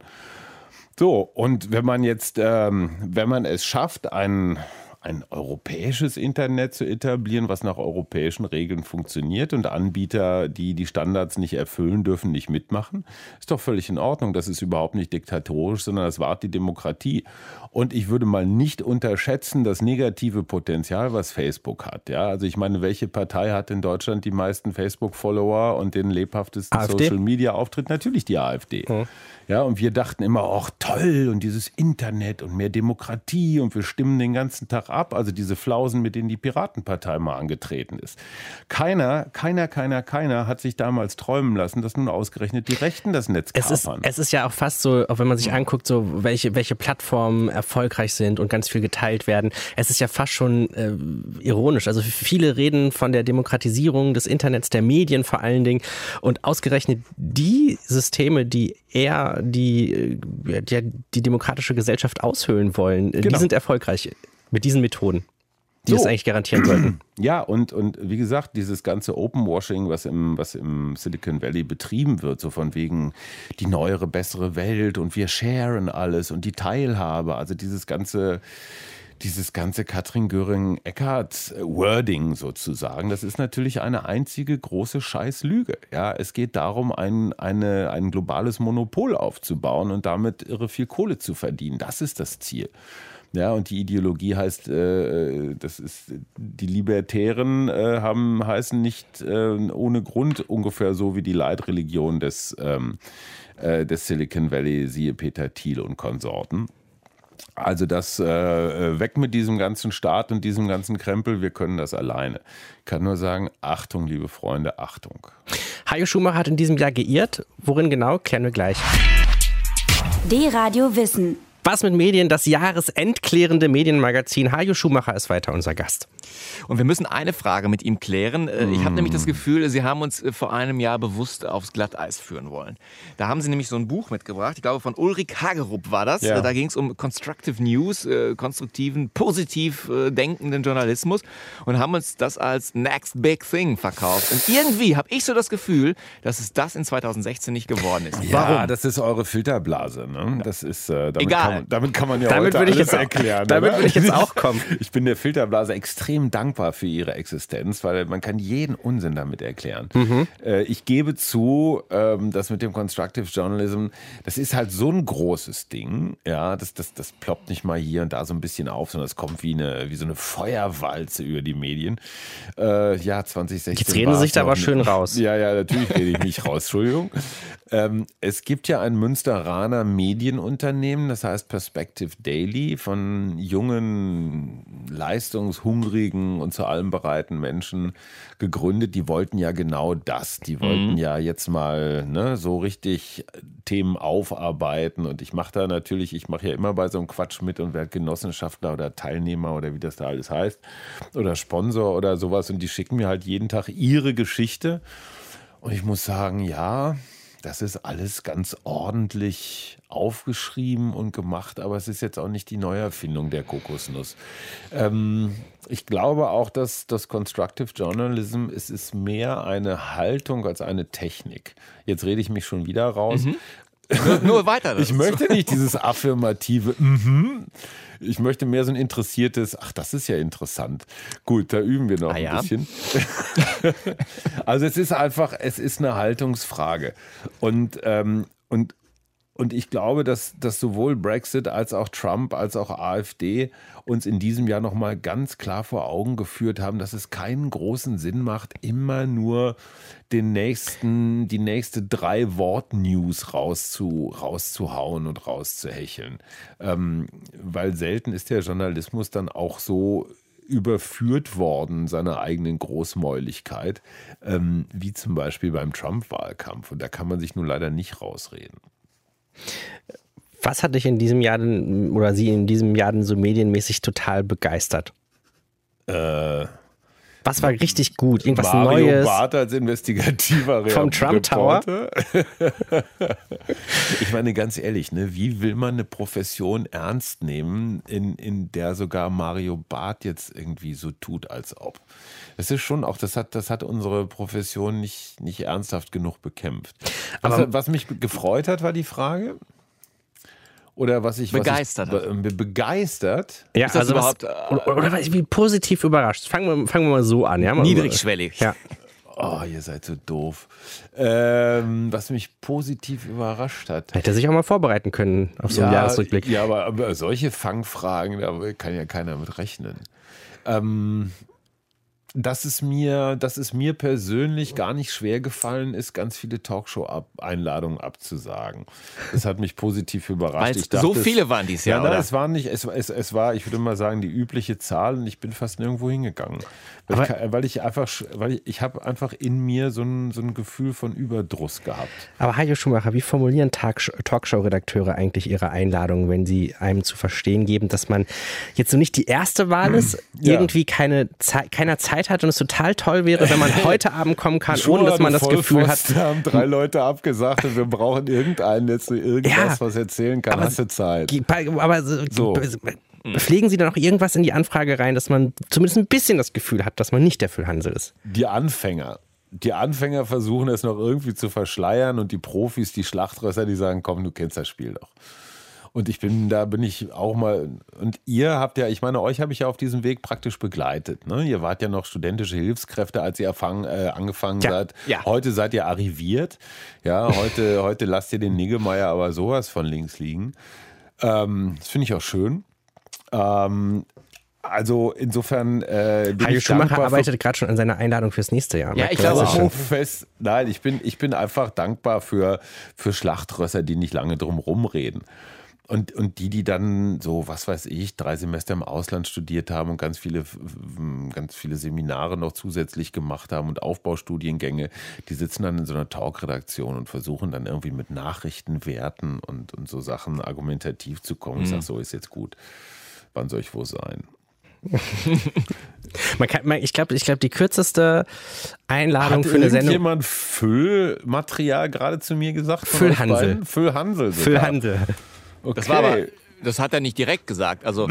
Speaker 4: So, und wenn man jetzt, ähm, wenn man es schafft, ein, ein europäisches Internet zu etablieren, was nach europäischen Regeln funktioniert und Anbieter, die die Standards nicht erfüllen, dürfen nicht mitmachen, ist doch völlig in Ordnung. Das ist überhaupt nicht diktatorisch, sondern das wahrt die Demokratie. Und ich würde mal nicht unterschätzen das negative Potenzial, was Facebook hat. Ja, also ich meine, welche Partei hat in Deutschland die meisten Facebook-Follower und den lebhaftesten Social-Media-Auftritt? Natürlich die AfD. Hm. Ja, und wir dachten immer, ach toll, und dieses Internet und mehr Demokratie und wir stimmen den ganzen Tag ab, also diese Flausen, mit denen die Piratenpartei mal angetreten ist. Keiner, keiner, keiner, keiner hat sich damals träumen lassen, dass nun ausgerechnet die Rechten das Netz kapern.
Speaker 2: Es ist, es ist ja auch fast so, auch wenn man sich anguckt, so welche, welche Plattformen erfolgreich sind und ganz viel geteilt werden. Es ist ja fast schon äh, ironisch. Also viele reden von der Demokratisierung des Internets, der Medien vor allen Dingen. Und ausgerechnet die Systeme, die eher die, die, die demokratische Gesellschaft aushöhlen wollen, genau. die sind erfolgreich mit diesen Methoden, die so. das eigentlich garantieren sollten.
Speaker 4: Ja, und, und wie gesagt, dieses ganze Openwashing, was im, was im Silicon Valley betrieben wird, so von wegen die neuere, bessere Welt und wir sharen alles und die Teilhabe, also dieses ganze... Dieses ganze Katrin Göring-Eckardt-Wording sozusagen, das ist natürlich eine einzige große Scheißlüge. Ja, es geht darum, ein, eine, ein globales Monopol aufzubauen und damit irre viel Kohle zu verdienen. Das ist das Ziel. Ja, und die Ideologie heißt, äh, das ist, die Libertären äh, haben, heißen nicht äh, ohne Grund ungefähr so wie die Leitreligion des, ähm, äh, des Silicon Valley, siehe Peter Thiel und Konsorten. Also das äh, weg mit diesem ganzen Staat und diesem ganzen Krempel, wir können das alleine. Ich kann nur sagen, Achtung, liebe Freunde, Achtung.
Speaker 2: Hajo Schumacher hat in diesem Jahr geirrt. Worin genau, klären wir gleich.
Speaker 1: D-Radio Wissen.
Speaker 2: Was mit Medien, das jahresendklärende Medienmagazin. Hajo Schumacher ist weiter unser Gast.
Speaker 3: Und wir müssen eine Frage mit ihm klären. Ich habe nämlich das Gefühl, Sie haben uns vor einem Jahr bewusst aufs Glatteis führen wollen. Da haben Sie nämlich so ein Buch mitgebracht, ich glaube von Ulrich Hagerup war das. Ja. Da ging es um Constructive News, äh, konstruktiven, positiv äh, denkenden Journalismus und haben uns das als Next Big Thing verkauft. Und irgendwie habe ich so das Gefühl, dass es das in zweitausendsechzehn nicht geworden ist.
Speaker 4: Ja, warum? Das ist eure Filterblase. Ne? Das ist, äh, damit
Speaker 3: Egal.
Speaker 4: Kann man, damit kann man ja
Speaker 2: damit
Speaker 4: heute
Speaker 2: würde ich
Speaker 4: alles
Speaker 2: jetzt auch,
Speaker 4: erklären.
Speaker 2: Damit
Speaker 4: oder?
Speaker 2: würde ich jetzt auch kommen.
Speaker 4: Ich bin der Filterblase extrem dankbar für ihre Existenz, weil man kann jeden Unsinn damit erklären. Mhm. Äh, ich gebe zu, ähm, das mit dem Constructive Journalism, das ist halt so ein großes Ding. Ja, das, das, das ploppt nicht mal hier und da so ein bisschen auf, sondern es kommt wie, eine, wie so eine Feuerwalze über die Medien. Äh, ja, zwanzig sechzehn.
Speaker 2: Jetzt reden Sie sich da aber schön raus.
Speaker 4: Ja, ja, natürlich rede ich mich raus. Entschuldigung. Ähm, es gibt ja ein Münsteraner Medienunternehmen, das heißt Perspective Daily, von jungen, leistungshungrigen und zu allem bereiten Menschen gegründet. Die wollten ja genau das. Die wollten mhm. ja jetzt mal ne, so richtig Themen aufarbeiten. Und ich mache da natürlich, ich mache ja immer bei so einem Quatsch mit und werde Genossenschaftler oder Teilnehmer oder wie das da alles heißt oder Sponsor oder sowas. Und die schicken mir halt jeden Tag ihre Geschichte. Und ich muss sagen, ja, das ist alles ganz ordentlich aufgeschrieben und gemacht, aber es ist jetzt auch nicht die Neuerfindung der Kokosnuss. Ähm, ich glaube auch, dass das Constructive Journalism, es ist mehr eine Haltung als eine Technik. Jetzt rede ich mich schon wieder raus.
Speaker 3: Mhm. Nur, nur weiter.
Speaker 4: Ich möchte nicht dieses affirmative mhm. Ich möchte mehr so ein interessiertes, ach, das ist ja interessant. Gut, da üben wir noch ah, ein ja. bisschen. Also es ist einfach, es ist eine Haltungsfrage. Und, ähm, und, und ich glaube, dass, dass sowohl Brexit als auch Trump als auch AfD uns in diesem Jahr nochmal ganz klar vor Augen geführt haben, dass es keinen großen Sinn macht, immer nur den nächsten, die nächste drei Wort-News rauszu, rauszuhauen und rauszuhecheln. Ähm, weil selten ist der Journalismus dann auch so überführt worden, seiner eigenen Großmäuligkeit, ähm, wie zum Beispiel beim Trump-Wahlkampf. Und da kann man sich nun leider nicht rausreden.
Speaker 2: Was hat dich in diesem Jahr denn, oder Sie in diesem Jahr denn so medienmäßig total begeistert?
Speaker 4: Äh...
Speaker 2: Was war richtig gut? Irgendwas
Speaker 4: Mario
Speaker 2: Neues?
Speaker 4: Barth als investigativer Reporter.
Speaker 2: Vom Trump Tower?
Speaker 4: Ich meine, ganz ehrlich, ne, wie will man eine Profession ernst nehmen, in, in der sogar Mario Barth jetzt irgendwie so tut, als ob? Das ist schon auch, das hat, das hat unsere Profession nicht, nicht ernsthaft genug bekämpft. Was, Aber was mich gefreut hat, war die Frage... Oder was ich
Speaker 3: begeistert
Speaker 4: was ich, be, begeistert.
Speaker 2: Ja, also überhaupt was, oder, oder was ich bin positiv überrascht. Fangen wir, fangen wir mal so an, ja? Mal
Speaker 3: Niedrigschwellig.
Speaker 2: Ja.
Speaker 4: Oh, ihr seid so doof. Ähm, was mich positiv überrascht hat.
Speaker 2: Hätte er sich auch mal vorbereiten können auf so einen
Speaker 4: ja,
Speaker 2: Jahresrückblick.
Speaker 4: Ja, aber, aber solche Fangfragen, da kann ja keiner mit rechnen. Ähm, dass es mir, dass es mir persönlich gar nicht schwer gefallen ist, ganz viele Talkshow-Einladungen abzusagen. Das hat mich positiv überrascht.
Speaker 3: Weil so viele waren dies Jahr,
Speaker 4: ja, nein,
Speaker 3: oder?
Speaker 4: es war nicht, es, es, es war, ich würde mal sagen, die übliche Zahl und ich bin fast nirgendwo hingegangen. Weil
Speaker 2: Aber,
Speaker 4: ich, weil ich einfach, weil ich, ich habe einfach in mir so ein, so ein Gefühl von Überdruss gehabt.
Speaker 2: aber Hajo Schumacher, wie formulieren Talkshow-Redakteure eigentlich ihre Einladungen, wenn sie einem zu verstehen geben, dass man jetzt so nicht die erste Wahl ist,
Speaker 4: Ja.
Speaker 2: irgendwie keine Zeit, keiner Zeit hat und es total toll wäre, wenn man heute Abend kommen kann,
Speaker 4: Schon
Speaker 2: ohne dass man
Speaker 4: eine
Speaker 2: das Gefühl hat.
Speaker 4: Vollpfosten, haben drei Leute abgesagt und wir brauchen irgendeinen, der zu irgendwas
Speaker 2: Ja,
Speaker 4: was erzählen kann.
Speaker 2: aber
Speaker 4: Hast du Zeit?
Speaker 2: Aber so.
Speaker 4: So.
Speaker 2: Pflegen Sie da noch irgendwas in die Anfrage rein, dass man zumindest ein bisschen das Gefühl hat, dass man nicht der Füllhansel ist?
Speaker 4: Die Anfänger. Die Anfänger versuchen es noch irgendwie zu verschleiern und die Profis, die Schlachtrösser, die sagen, komm, du kennst das Spiel doch. Und ich bin, da bin ich auch mal, und ihr habt ja, ich meine, euch habe ich ja auf diesem Weg praktisch begleitet. Ne? Ihr wart ja noch studentische Hilfskräfte, als ihr erfang, äh, angefangen
Speaker 2: ja,
Speaker 4: seid.
Speaker 2: Ja.
Speaker 4: Heute seid ihr arriviert. Ja, heute, heute lasst ihr den Niggemeier aber sowas von links liegen. Ähm, das finde ich auch schön. Ähm, also insofern äh, bin
Speaker 2: Hajo
Speaker 4: ich
Speaker 2: Schumacher
Speaker 4: dankbar für-
Speaker 2: arbeitet gerade schon an seiner Einladung fürs nächste Jahr.
Speaker 3: Ja, ich
Speaker 2: Das
Speaker 3: glaube
Speaker 2: ist
Speaker 3: auch.
Speaker 2: schön.
Speaker 4: fest. Nein, ich bin, ich bin einfach dankbar für, für Schlachtrösser, die nicht lange drum rumreden. Und, und die, die dann so, was weiß ich, drei Semester im Ausland studiert haben und ganz viele, ganz viele Seminare noch zusätzlich gemacht haben und Aufbaustudiengänge, die sitzen dann in so einer Talkredaktion und versuchen dann irgendwie mit Nachrichtenwerten und, und so Sachen argumentativ zu kommen. Ich sage, so ist jetzt gut. Wann soll ich wo sein?
Speaker 2: Man kann, man, ich glaube, ich glaub, die kürzeste Einladung
Speaker 4: Hat
Speaker 2: für eine Sendung.
Speaker 4: irgendjemand Füllmaterial gerade zu mir gesagt? von euch
Speaker 2: Füllhansel.
Speaker 4: beiden? Füllhansel. sogar.
Speaker 2: Füllhansel.
Speaker 4: Okay.
Speaker 3: Das war aber, das hat er nicht direkt gesagt. Also,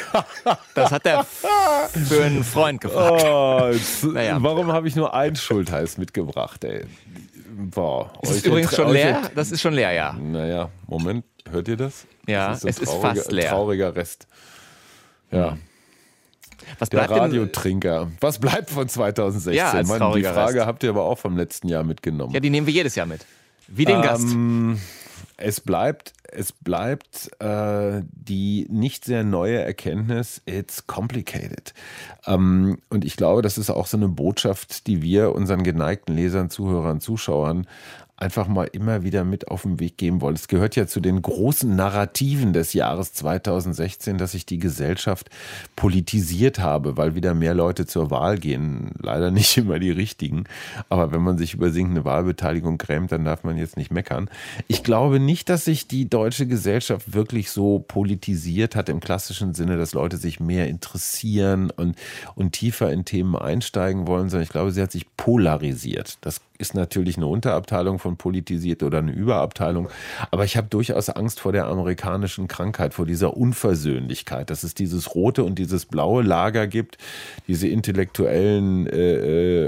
Speaker 3: das hat er für einen Freund gefragt.
Speaker 4: Oh, jetzt,
Speaker 3: Naja.
Speaker 4: Warum habe ich nur ein Schultheiß mitgebracht, ey? Boah.
Speaker 3: Das ist
Speaker 4: euch
Speaker 3: übrigens
Speaker 4: ent-
Speaker 3: schon
Speaker 4: euch
Speaker 3: leer.
Speaker 4: ent-
Speaker 3: Das ist schon leer, ja.
Speaker 4: Naja, Moment, hört ihr das?
Speaker 3: Ja,
Speaker 4: das ein
Speaker 3: es ist
Speaker 4: trauriger,
Speaker 3: fast leer.
Speaker 4: Trauriger Rest. Ja,
Speaker 3: Was
Speaker 4: der
Speaker 3: bleibt denn?
Speaker 4: Radiotrinker. Was bleibt von zweitausendsechzehn?
Speaker 3: Ja, als
Speaker 4: Mann, die
Speaker 3: trauriger
Speaker 4: Frage
Speaker 3: Rest.
Speaker 4: habt ihr aber auch vom letzten Jahr mitgenommen.
Speaker 3: Ja, die nehmen wir jedes Jahr mit. Wie den Gast.
Speaker 4: Ähm, es bleibt, es bleibt äh, die nicht sehr neue Erkenntnis, it's complicated. Ähm, und ich glaube, das ist auch so eine Botschaft, die wir unseren geneigten Lesern, Zuhörern, Zuschauern einfach mal immer wieder mit auf den Weg geben wollen. Es gehört ja zu den großen Narrativen des Jahres zweitausendsechzehn, dass sich die Gesellschaft politisiert habe, weil wieder mehr Leute zur Wahl gehen. Leider nicht immer die richtigen. Aber wenn man sich über sinkende Wahlbeteiligung grämt, dann darf man jetzt nicht meckern. Ich glaube nicht, dass sich die deutsche Gesellschaft wirklich so politisiert hat im klassischen Sinne, dass Leute sich mehr interessieren und, und tiefer in Themen einsteigen wollen, sondern ich glaube, sie hat sich polarisiert. Das ist natürlich eine Unterabteilung von politisiert oder eine Überabteilung. Aber ich habe durchaus Angst vor der amerikanischen Krankheit, vor dieser Unversöhnlichkeit, dass es dieses rote und dieses blaue Lager gibt, diese intellektuellen äh,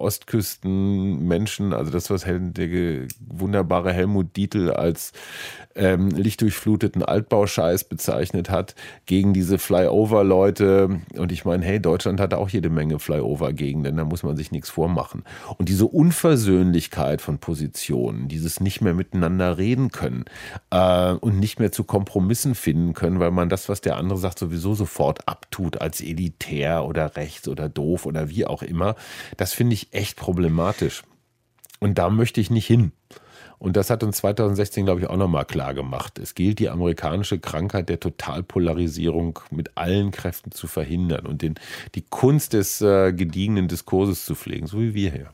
Speaker 4: Ostküstenmenschen, also das, was Hel- der wunderbare Helmut Dietl als ähm, lichtdurchfluteten Altbauscheiß bezeichnet hat, gegen diese Flyover-Leute. Und ich meine, hey, Deutschland hat auch jede Menge Flyover-Gegenden, da muss man sich nichts vormachen. Und diese Unversöhnlichkeit von Positionen, dieses nicht mehr miteinander reden können äh, und nicht mehr zu Kompromissen finden können, weil man das, was der andere sagt, sowieso sofort abtut als elitär oder rechts oder doof oder wie auch immer, das finde ich echt problematisch. Und da möchte ich nicht hin. Und das hat uns zweitausendsechzehn, glaube ich, auch nochmal klar gemacht. Es gilt, die amerikanische Krankheit der Totalpolarisierung mit allen Kräften zu verhindern und den, die Kunst des äh, gediegenen Diskurses zu pflegen, so wie wir hier.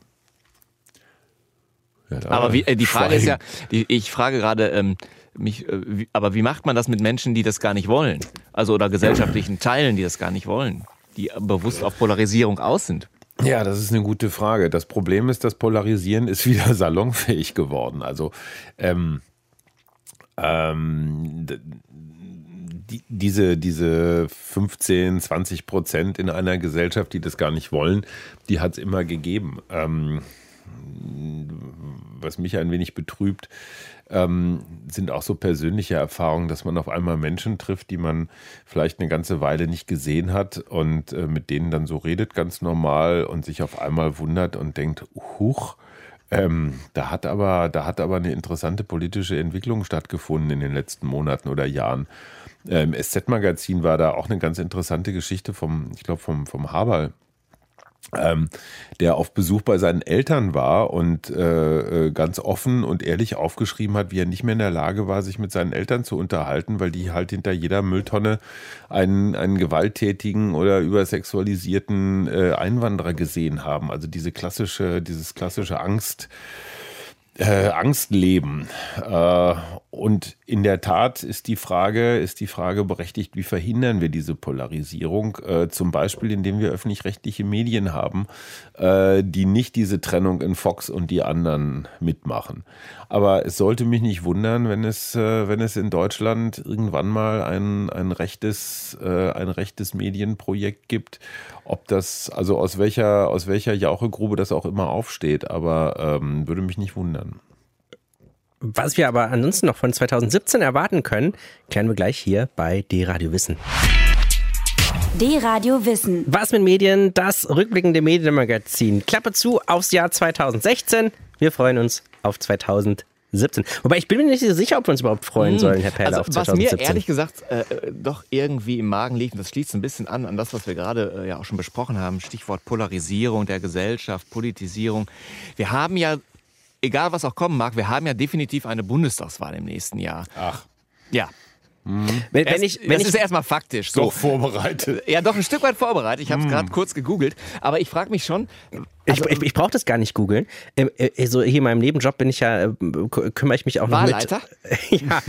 Speaker 4: Ja,
Speaker 3: Aber wie, äh, die Frage ist ja,
Speaker 4: Schweigen.
Speaker 3: die, ich frage gerade ähm, mich, äh, wie, aber wie macht man das mit Menschen, die das gar nicht wollen? Also oder gesellschaftlichen Teilen, die das gar nicht wollen, die bewusst auf Polarisierung aus sind?
Speaker 4: Ja, das ist eine gute Frage. Das Problem ist, das Polarisieren ist wieder salonfähig geworden. Also ähm, ähm, die, diese, diese fünfzehn, zwanzig Prozent in einer Gesellschaft, die das gar nicht wollen, die hat es immer gegeben. Ähm, was mich ein wenig betrübt, ähm, sind auch so persönliche Erfahrungen, dass man auf einmal Menschen trifft, die man vielleicht eine ganze Weile nicht gesehen hat und äh, mit denen dann so redet ganz normal und sich auf einmal wundert und denkt, huch, ähm, da hat aber, da hat aber eine interessante politische Entwicklung stattgefunden in den letzten Monaten oder Jahren. Im S Z-Magazin war da auch eine ganz interessante Geschichte vom, ich glaube, vom, vom Haberl. ähm, der auf Besuch bei seinen Eltern war und äh, ganz offen und ehrlich aufgeschrieben hat, wie er nicht mehr in der Lage war, sich mit seinen Eltern zu unterhalten, weil die halt hinter jeder Mülltonne einen, einen gewalttätigen oder übersexualisierten äh, Einwanderer gesehen haben. Also diese klassische, dieses klassische Angst, Äh, Angstleben. Äh, und in der Tat ist die Frage, ist die Frage berechtigt, wie verhindern wir diese Polarisierung? Äh, zum Beispiel, indem wir öffentlich-rechtliche Medien haben, äh, die nicht diese Trennung in Fox und die anderen mitmachen. Aber es sollte mich nicht wundern, wenn es, äh, wenn es in Deutschland irgendwann mal ein, ein rechtes, äh, ein rechtes Medienprojekt gibt. Ob das, also aus welcher, aus welcher Jauchegrube das auch immer aufsteht, aber ähm, würde mich nicht wundern.
Speaker 2: Was wir aber ansonsten noch von zwanzig siebzehn erwarten können, klären wir gleich hier bei D-Radio Wissen.
Speaker 1: D-Radio Wissen.
Speaker 2: Was mit Medien? Das rückblickende Medienmagazin. Klappe zu aufs Jahr zwanzig sechzehn. Wir freuen uns auf zwanzig siebzehn. Wobei ich bin mir nicht so sicher, ob wir uns überhaupt freuen sollen, Herr Perler,
Speaker 3: also,
Speaker 2: auf zwanzig siebzehn.
Speaker 3: Was mir ehrlich gesagt äh, doch irgendwie im Magen liegt, und das schließt ein bisschen an an das, was wir gerade äh, ja auch schon besprochen haben, Stichwort Polarisierung der Gesellschaft, Politisierung. Wir haben ja, egal was auch kommen mag, wir haben ja definitiv eine Bundestagswahl im nächsten Jahr.
Speaker 4: Ach.
Speaker 3: Ja.
Speaker 2: Mhm. Wenn, wenn ich, wenn
Speaker 3: das
Speaker 2: ich,
Speaker 3: ist erstmal faktisch. So.
Speaker 4: Doch vorbereitet.
Speaker 3: Ja, doch ein Stück weit vorbereitet. Ich habe es
Speaker 4: Mm.
Speaker 3: gerade kurz gegoogelt. Aber ich frage mich schon... Also,
Speaker 2: ich ich, ich brauche das gar nicht googeln. Also hier in meinem Nebenjob bin ich ja, kümmere ich mich auch noch
Speaker 3: Wahlleiter?
Speaker 2: mit... ja,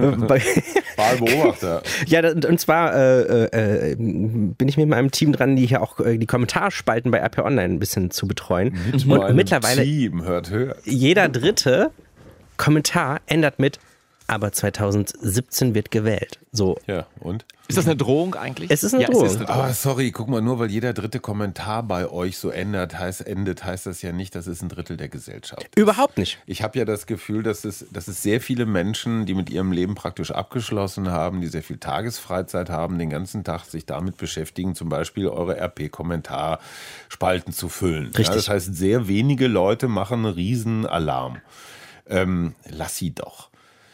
Speaker 4: Wahlbeobachter.
Speaker 2: ja, und zwar äh, äh, bin ich mit meinem Team dran, die hier auch äh, die Kommentarspalten bei R P Online ein bisschen zu betreuen.
Speaker 4: Mit
Speaker 2: und mittlerweile
Speaker 4: Team, hört, hört.
Speaker 2: jeder dritte Kommentar ändert mit aber zwanzig siebzehn wird gewählt. So.
Speaker 4: Ja, und?
Speaker 3: Ist das eine Drohung eigentlich?
Speaker 2: Es ist eine
Speaker 3: ja,
Speaker 2: Drohung.
Speaker 3: Es ist eine Drohung.
Speaker 4: Aber sorry, guck mal, nur weil jeder dritte Kommentar bei euch so ändert, heißt, endet, heißt das ja nicht, dass es ein Drittel der Gesellschaft ist.
Speaker 2: Überhaupt nicht.
Speaker 4: Ich habe ja das Gefühl, dass es, dass es sehr viele Menschen, die mit ihrem Leben praktisch abgeschlossen haben, die sehr viel Tagesfreizeit haben, den ganzen Tag sich damit beschäftigen, zum Beispiel eure R P-Kommentarspalten zu füllen.
Speaker 2: Richtig.
Speaker 4: Ja, das heißt, sehr wenige Leute machen einen riesen Alarm. Ähm, lass sie doch.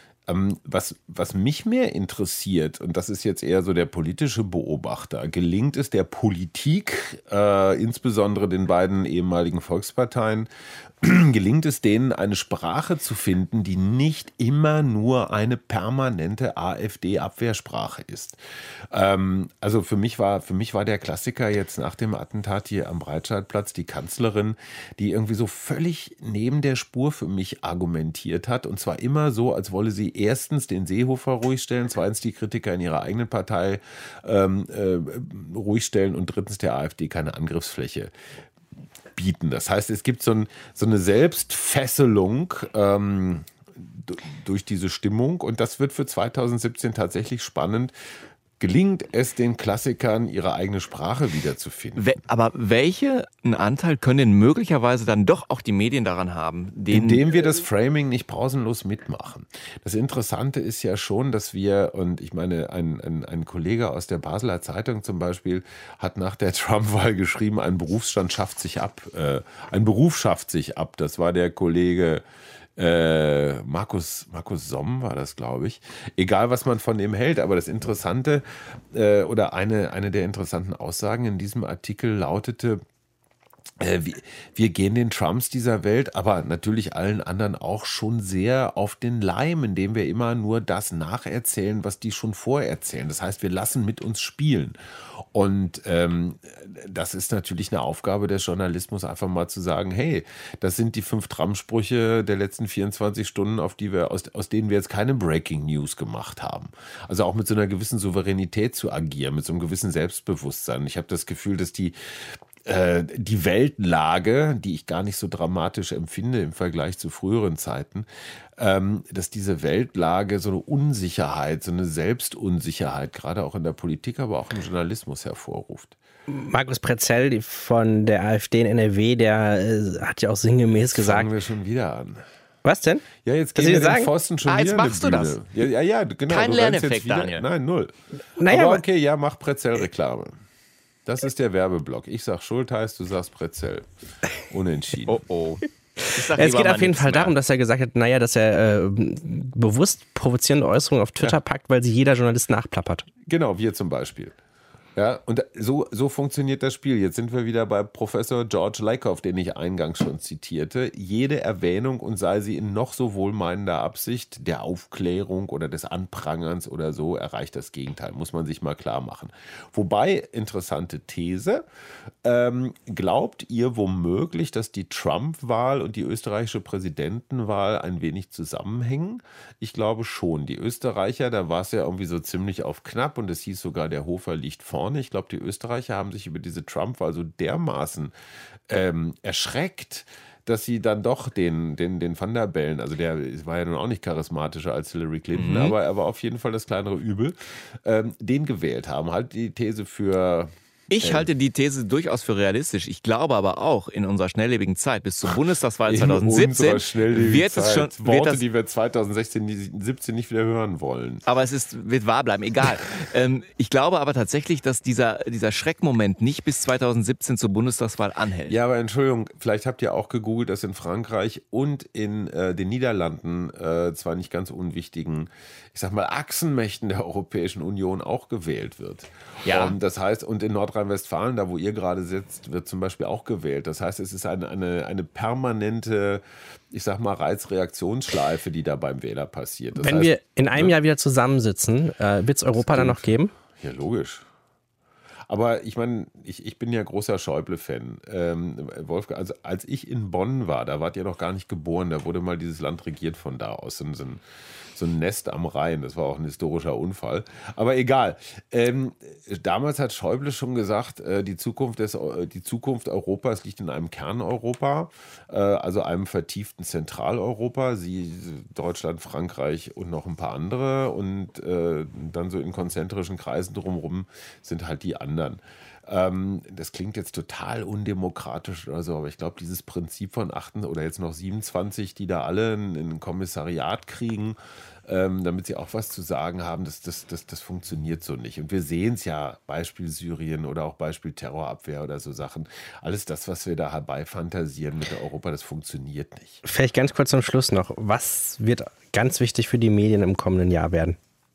Speaker 4: Was, was mich mehr interessiert, und das ist jetzt eher so der politische Beobachter, gelingt es der Politik, äh, insbesondere den beiden ehemaligen Volksparteien, gelingt es denen, eine Sprache zu finden, die nicht immer nur eine permanente AfD-Abwehrsprache ist. Ähm, also für mich war, für mich war der Klassiker jetzt nach dem Attentat hier am Breitscheidplatz die Kanzlerin, die irgendwie so völlig neben der Spur für mich argumentiert hat. Und zwar immer so, als wolle sie erstens den Seehofer ruhig stellen, zweitens die Kritiker in ihrer eigenen Partei ähm, äh, ruhig stellen und drittens der AfD keine Angriffsfläche bieten. Das heißt, es gibt so, ein, so eine Selbstfesselung ähm, d- durch diese Stimmung und das wird für zwanzig siebzehn tatsächlich spannend. Gelingt es den Klassikern, ihre eigene Sprache wiederzufinden?
Speaker 3: We- aber welchen Anteil können denn möglicherweise dann doch auch die Medien daran haben? Den
Speaker 4: Indem wir das Framing nicht pausenlos mitmachen. Das Interessante ist ja schon, dass wir, und ich meine, ein, ein, ein Kollege aus der Basler Zeitung zum Beispiel hat nach der Trump-Wahl geschrieben, ein Berufsstand schafft sich ab. Äh, ein Beruf schafft sich ab. Das war der Kollege Äh, Markus, Markus Somm war das, glaube ich. Egal, was man von dem hält, aber das Interessante äh, oder eine, eine der interessanten Aussagen in diesem Artikel lautete, äh, wir, wir gehen den Trumps dieser Welt, aber natürlich allen anderen auch schon sehr auf den Leim, indem wir immer nur das nacherzählen, was die schon vorerzählen. Das heißt, wir lassen mit uns spielen. Und ähm, das ist natürlich eine Aufgabe des Journalismus, einfach mal zu sagen, hey, das sind die fünf Trump-Sprüche der letzten vierundzwanzig Stunden, auf die wir, aus, aus denen wir jetzt keine Breaking News gemacht haben. Also auch mit so einer gewissen Souveränität zu agieren, mit so einem gewissen Selbstbewusstsein. Ich habe das Gefühl, dass die äh, die Weltlage, die ich gar nicht so dramatisch empfinde im Vergleich zu früheren Zeiten, ähm, dass diese Weltlage so eine Unsicherheit, so eine Selbstunsicherheit, gerade auch in der Politik, aber auch im Journalismus hervorruft.
Speaker 2: Markus Prezell von der AfD in N R W, der äh, hat ja auch sinngemäß gesagt...
Speaker 4: Fangen wir schon wieder an.
Speaker 2: Was denn?
Speaker 4: Ja, jetzt
Speaker 2: Was
Speaker 4: gehen wir
Speaker 2: Sie sagen?
Speaker 4: den Pfosten schon
Speaker 3: Ah,
Speaker 4: wieder
Speaker 3: jetzt machst
Speaker 4: eine
Speaker 3: du
Speaker 4: Bühne.
Speaker 3: das.
Speaker 4: Ja, ja, ja genau.
Speaker 3: Kein
Speaker 4: du rennst
Speaker 3: Lerneffekt,
Speaker 4: jetzt wieder,
Speaker 3: Daniel.
Speaker 4: Nein, null.
Speaker 2: Naja,
Speaker 4: aber
Speaker 2: aber-
Speaker 4: okay, ja, mach Prezell-Reklame. Das ist der Werbeblock. Ich sag Schultheiß, du sagst Prezell. Unentschieden.
Speaker 3: Oh oh. Ich sag
Speaker 2: Es
Speaker 3: lieber
Speaker 2: geht
Speaker 3: mal
Speaker 2: auf jeden
Speaker 3: nichts
Speaker 2: Fall
Speaker 3: mehr.
Speaker 2: darum, dass er gesagt hat, naja, dass er äh, bewusst provozierende Äußerungen auf Twitter
Speaker 4: Ja.
Speaker 2: packt, weil sie jeder Journalist nachplappert.
Speaker 4: Genau, wir zum Beispiel. Ja, und so, so funktioniert das Spiel. Jetzt sind wir wieder bei Professor George Lakoff, den ich eingangs schon zitierte. Jede Erwähnung, und sei sie in noch so wohlmeinender Absicht, der Aufklärung oder des Anprangerns oder so, erreicht das Gegenteil. Muss man sich mal klar machen. Wobei, interessante These, ähm, glaubt ihr womöglich, dass die Trump-Wahl und die österreichische Präsidentenwahl ein wenig zusammenhängen? Ich glaube schon. Die Österreicher, da war es ja irgendwie so ziemlich auf knapp und es hieß sogar, der Hofer liegt vorne. Ich glaube, die Österreicher haben sich über diese Trump-Wahl so dermaßen ähm, erschreckt, dass sie dann doch den, den, den Van der Bellen, also der war ja nun auch nicht charismatischer als Hillary Clinton, mhm. aber er war auf jeden Fall das kleinere Übel, ähm, den gewählt haben. Halt die These für...
Speaker 3: Ich halte die These durchaus für realistisch. Ich glaube aber auch, in unserer schnelllebigen Zeit bis zur Bundestagswahl zwanzig siebzehn wird es schon...
Speaker 4: Worte, wird das, die wir zwanzig sechzehn, siebzehn nicht wieder hören wollen.
Speaker 3: Aber es ist, wird wahr bleiben, egal. ähm, ich glaube aber tatsächlich, dass dieser, dieser Schreckmoment nicht bis zwanzig siebzehn zur Bundestagswahl anhält.
Speaker 4: Ja, aber Entschuldigung, vielleicht habt ihr auch gegoogelt, dass in Frankreich und in äh, den Niederlanden äh, zwar nicht ganz unwichtigen, ich sag mal, Achsenmächten der Europäischen Union auch gewählt wird.
Speaker 3: Ja.
Speaker 4: Um, das heißt, und in Nordrhein-Westfalen, da wo ihr gerade sitzt, wird zum Beispiel auch gewählt. Das heißt, es ist eine, eine, eine permanente, ich sag mal, Reizreaktionsschleife, die da beim Wähler passiert. Das
Speaker 2: Wenn
Speaker 4: heißt,
Speaker 2: wir in einem
Speaker 4: ne?
Speaker 2: Jahr wieder zusammensitzen, äh, wird es Europa dann noch geben?
Speaker 4: Ja, logisch. Aber ich meine, ich, ich bin ja großer Schäuble-Fan. Ähm, Wolfgang, also als ich in Bonn war, da wart ihr noch gar nicht geboren, da wurde mal dieses Land regiert von da aus. So, so, ein, so ein Nest am Rhein, das war auch ein historischer Unfall. Aber egal. Ähm, damals hat Schäuble schon gesagt, äh, die, Zukunft des, die Zukunft Europas liegt in einem Kerneuropa, äh, also einem vertieften Zentraleuropa, sie, Deutschland, Frankreich und noch ein paar andere. Und äh, dann so in konzentrischen Kreisen drumherum sind halt die anderen. Ähm, das klingt jetzt total undemokratisch oder so, aber ich glaube, dieses Prinzip von acht oder jetzt noch siebenundzwanzig, die da alle ein, ein Kommissariat kriegen, ähm, damit sie auch was zu sagen haben, das, das, das, das funktioniert so nicht. Und wir sehen es ja, Beispiel Syrien oder auch Beispiel Terrorabwehr oder so Sachen. Alles das, was wir da herbeifantasieren mit Europa, das funktioniert nicht.
Speaker 2: Vielleicht ganz kurz zum Schluss noch. Was wird ganz wichtig für die Medien im kommenden Jahr werden?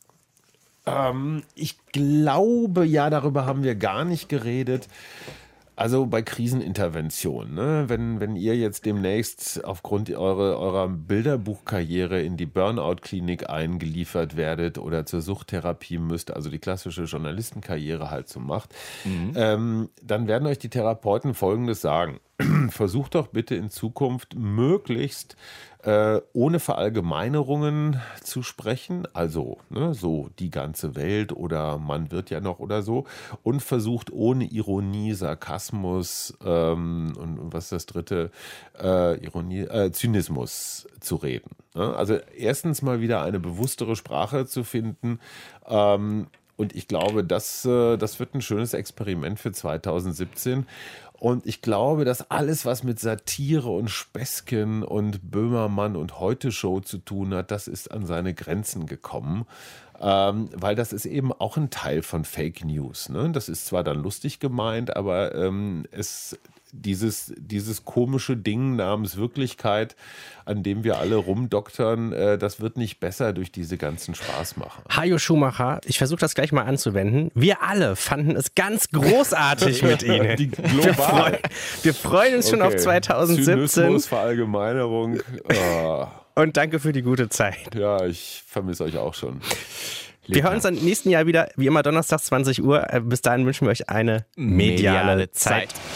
Speaker 4: Ähm, ich glaube, ja, darüber haben wir gar nicht geredet. Also bei Krisenintervention, ne? wenn, wenn ihr jetzt demnächst aufgrund eure, eurer Bilderbuchkarriere in die Burnout-Klinik eingeliefert werdet oder zur Suchttherapie müsst, also die klassische Journalistenkarriere halt so macht, mhm. ähm, dann werden euch die Therapeuten Folgendes sagen. Versucht doch bitte in Zukunft möglichst äh, ohne Verallgemeinerungen zu sprechen, also ne, so die ganze Welt oder man wird ja noch oder so, und versucht ohne Ironie, Sarkasmus ähm, und, und was ist das dritte, äh, Ironie, äh, Zynismus zu reden. Ne? Also erstens mal wieder eine bewusstere Sprache zu finden, ähm, und ich glaube, das, äh, das wird ein schönes Experiment für zwanzig siebzehn. Und ich glaube, dass alles, was mit Satire und Späßchen und Böhmermann und Heute-Show zu tun hat, das ist an seine Grenzen gekommen. Ähm, weil das ist eben auch ein Teil von Fake News. Ne? Das ist zwar dann lustig gemeint, aber ähm, es... Dieses, dieses komische Ding namens Wirklichkeit, an dem wir alle rumdoktern, äh, das wird nicht besser durch diese ganzen Spaßmacher.
Speaker 2: Hajo Schumacher, ich versuche das gleich mal anzuwenden. Wir alle fanden es ganz großartig mit Ihnen.
Speaker 4: Die
Speaker 2: wir, freuen, wir freuen uns okay. schon auf zwanzig siebzehn.
Speaker 4: Zynismus, Verallgemeinerung. Oh.
Speaker 2: Und danke für die gute Zeit.
Speaker 4: Ja, ich vermisse euch auch schon.
Speaker 2: Wir hören uns dann im nächsten Jahr wieder, wie immer donnerstags zwanzig Uhr. Bis dahin wünschen wir euch eine mediale, mediale Zeit. Zeit.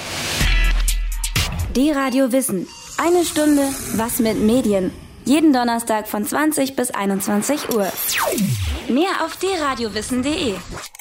Speaker 1: D-Radio Wissen. Eine Stunde Was mit Medien. Jeden Donnerstag von zwanzig bis einundzwanzig Uhr. Mehr auf d radio wissen punkt de.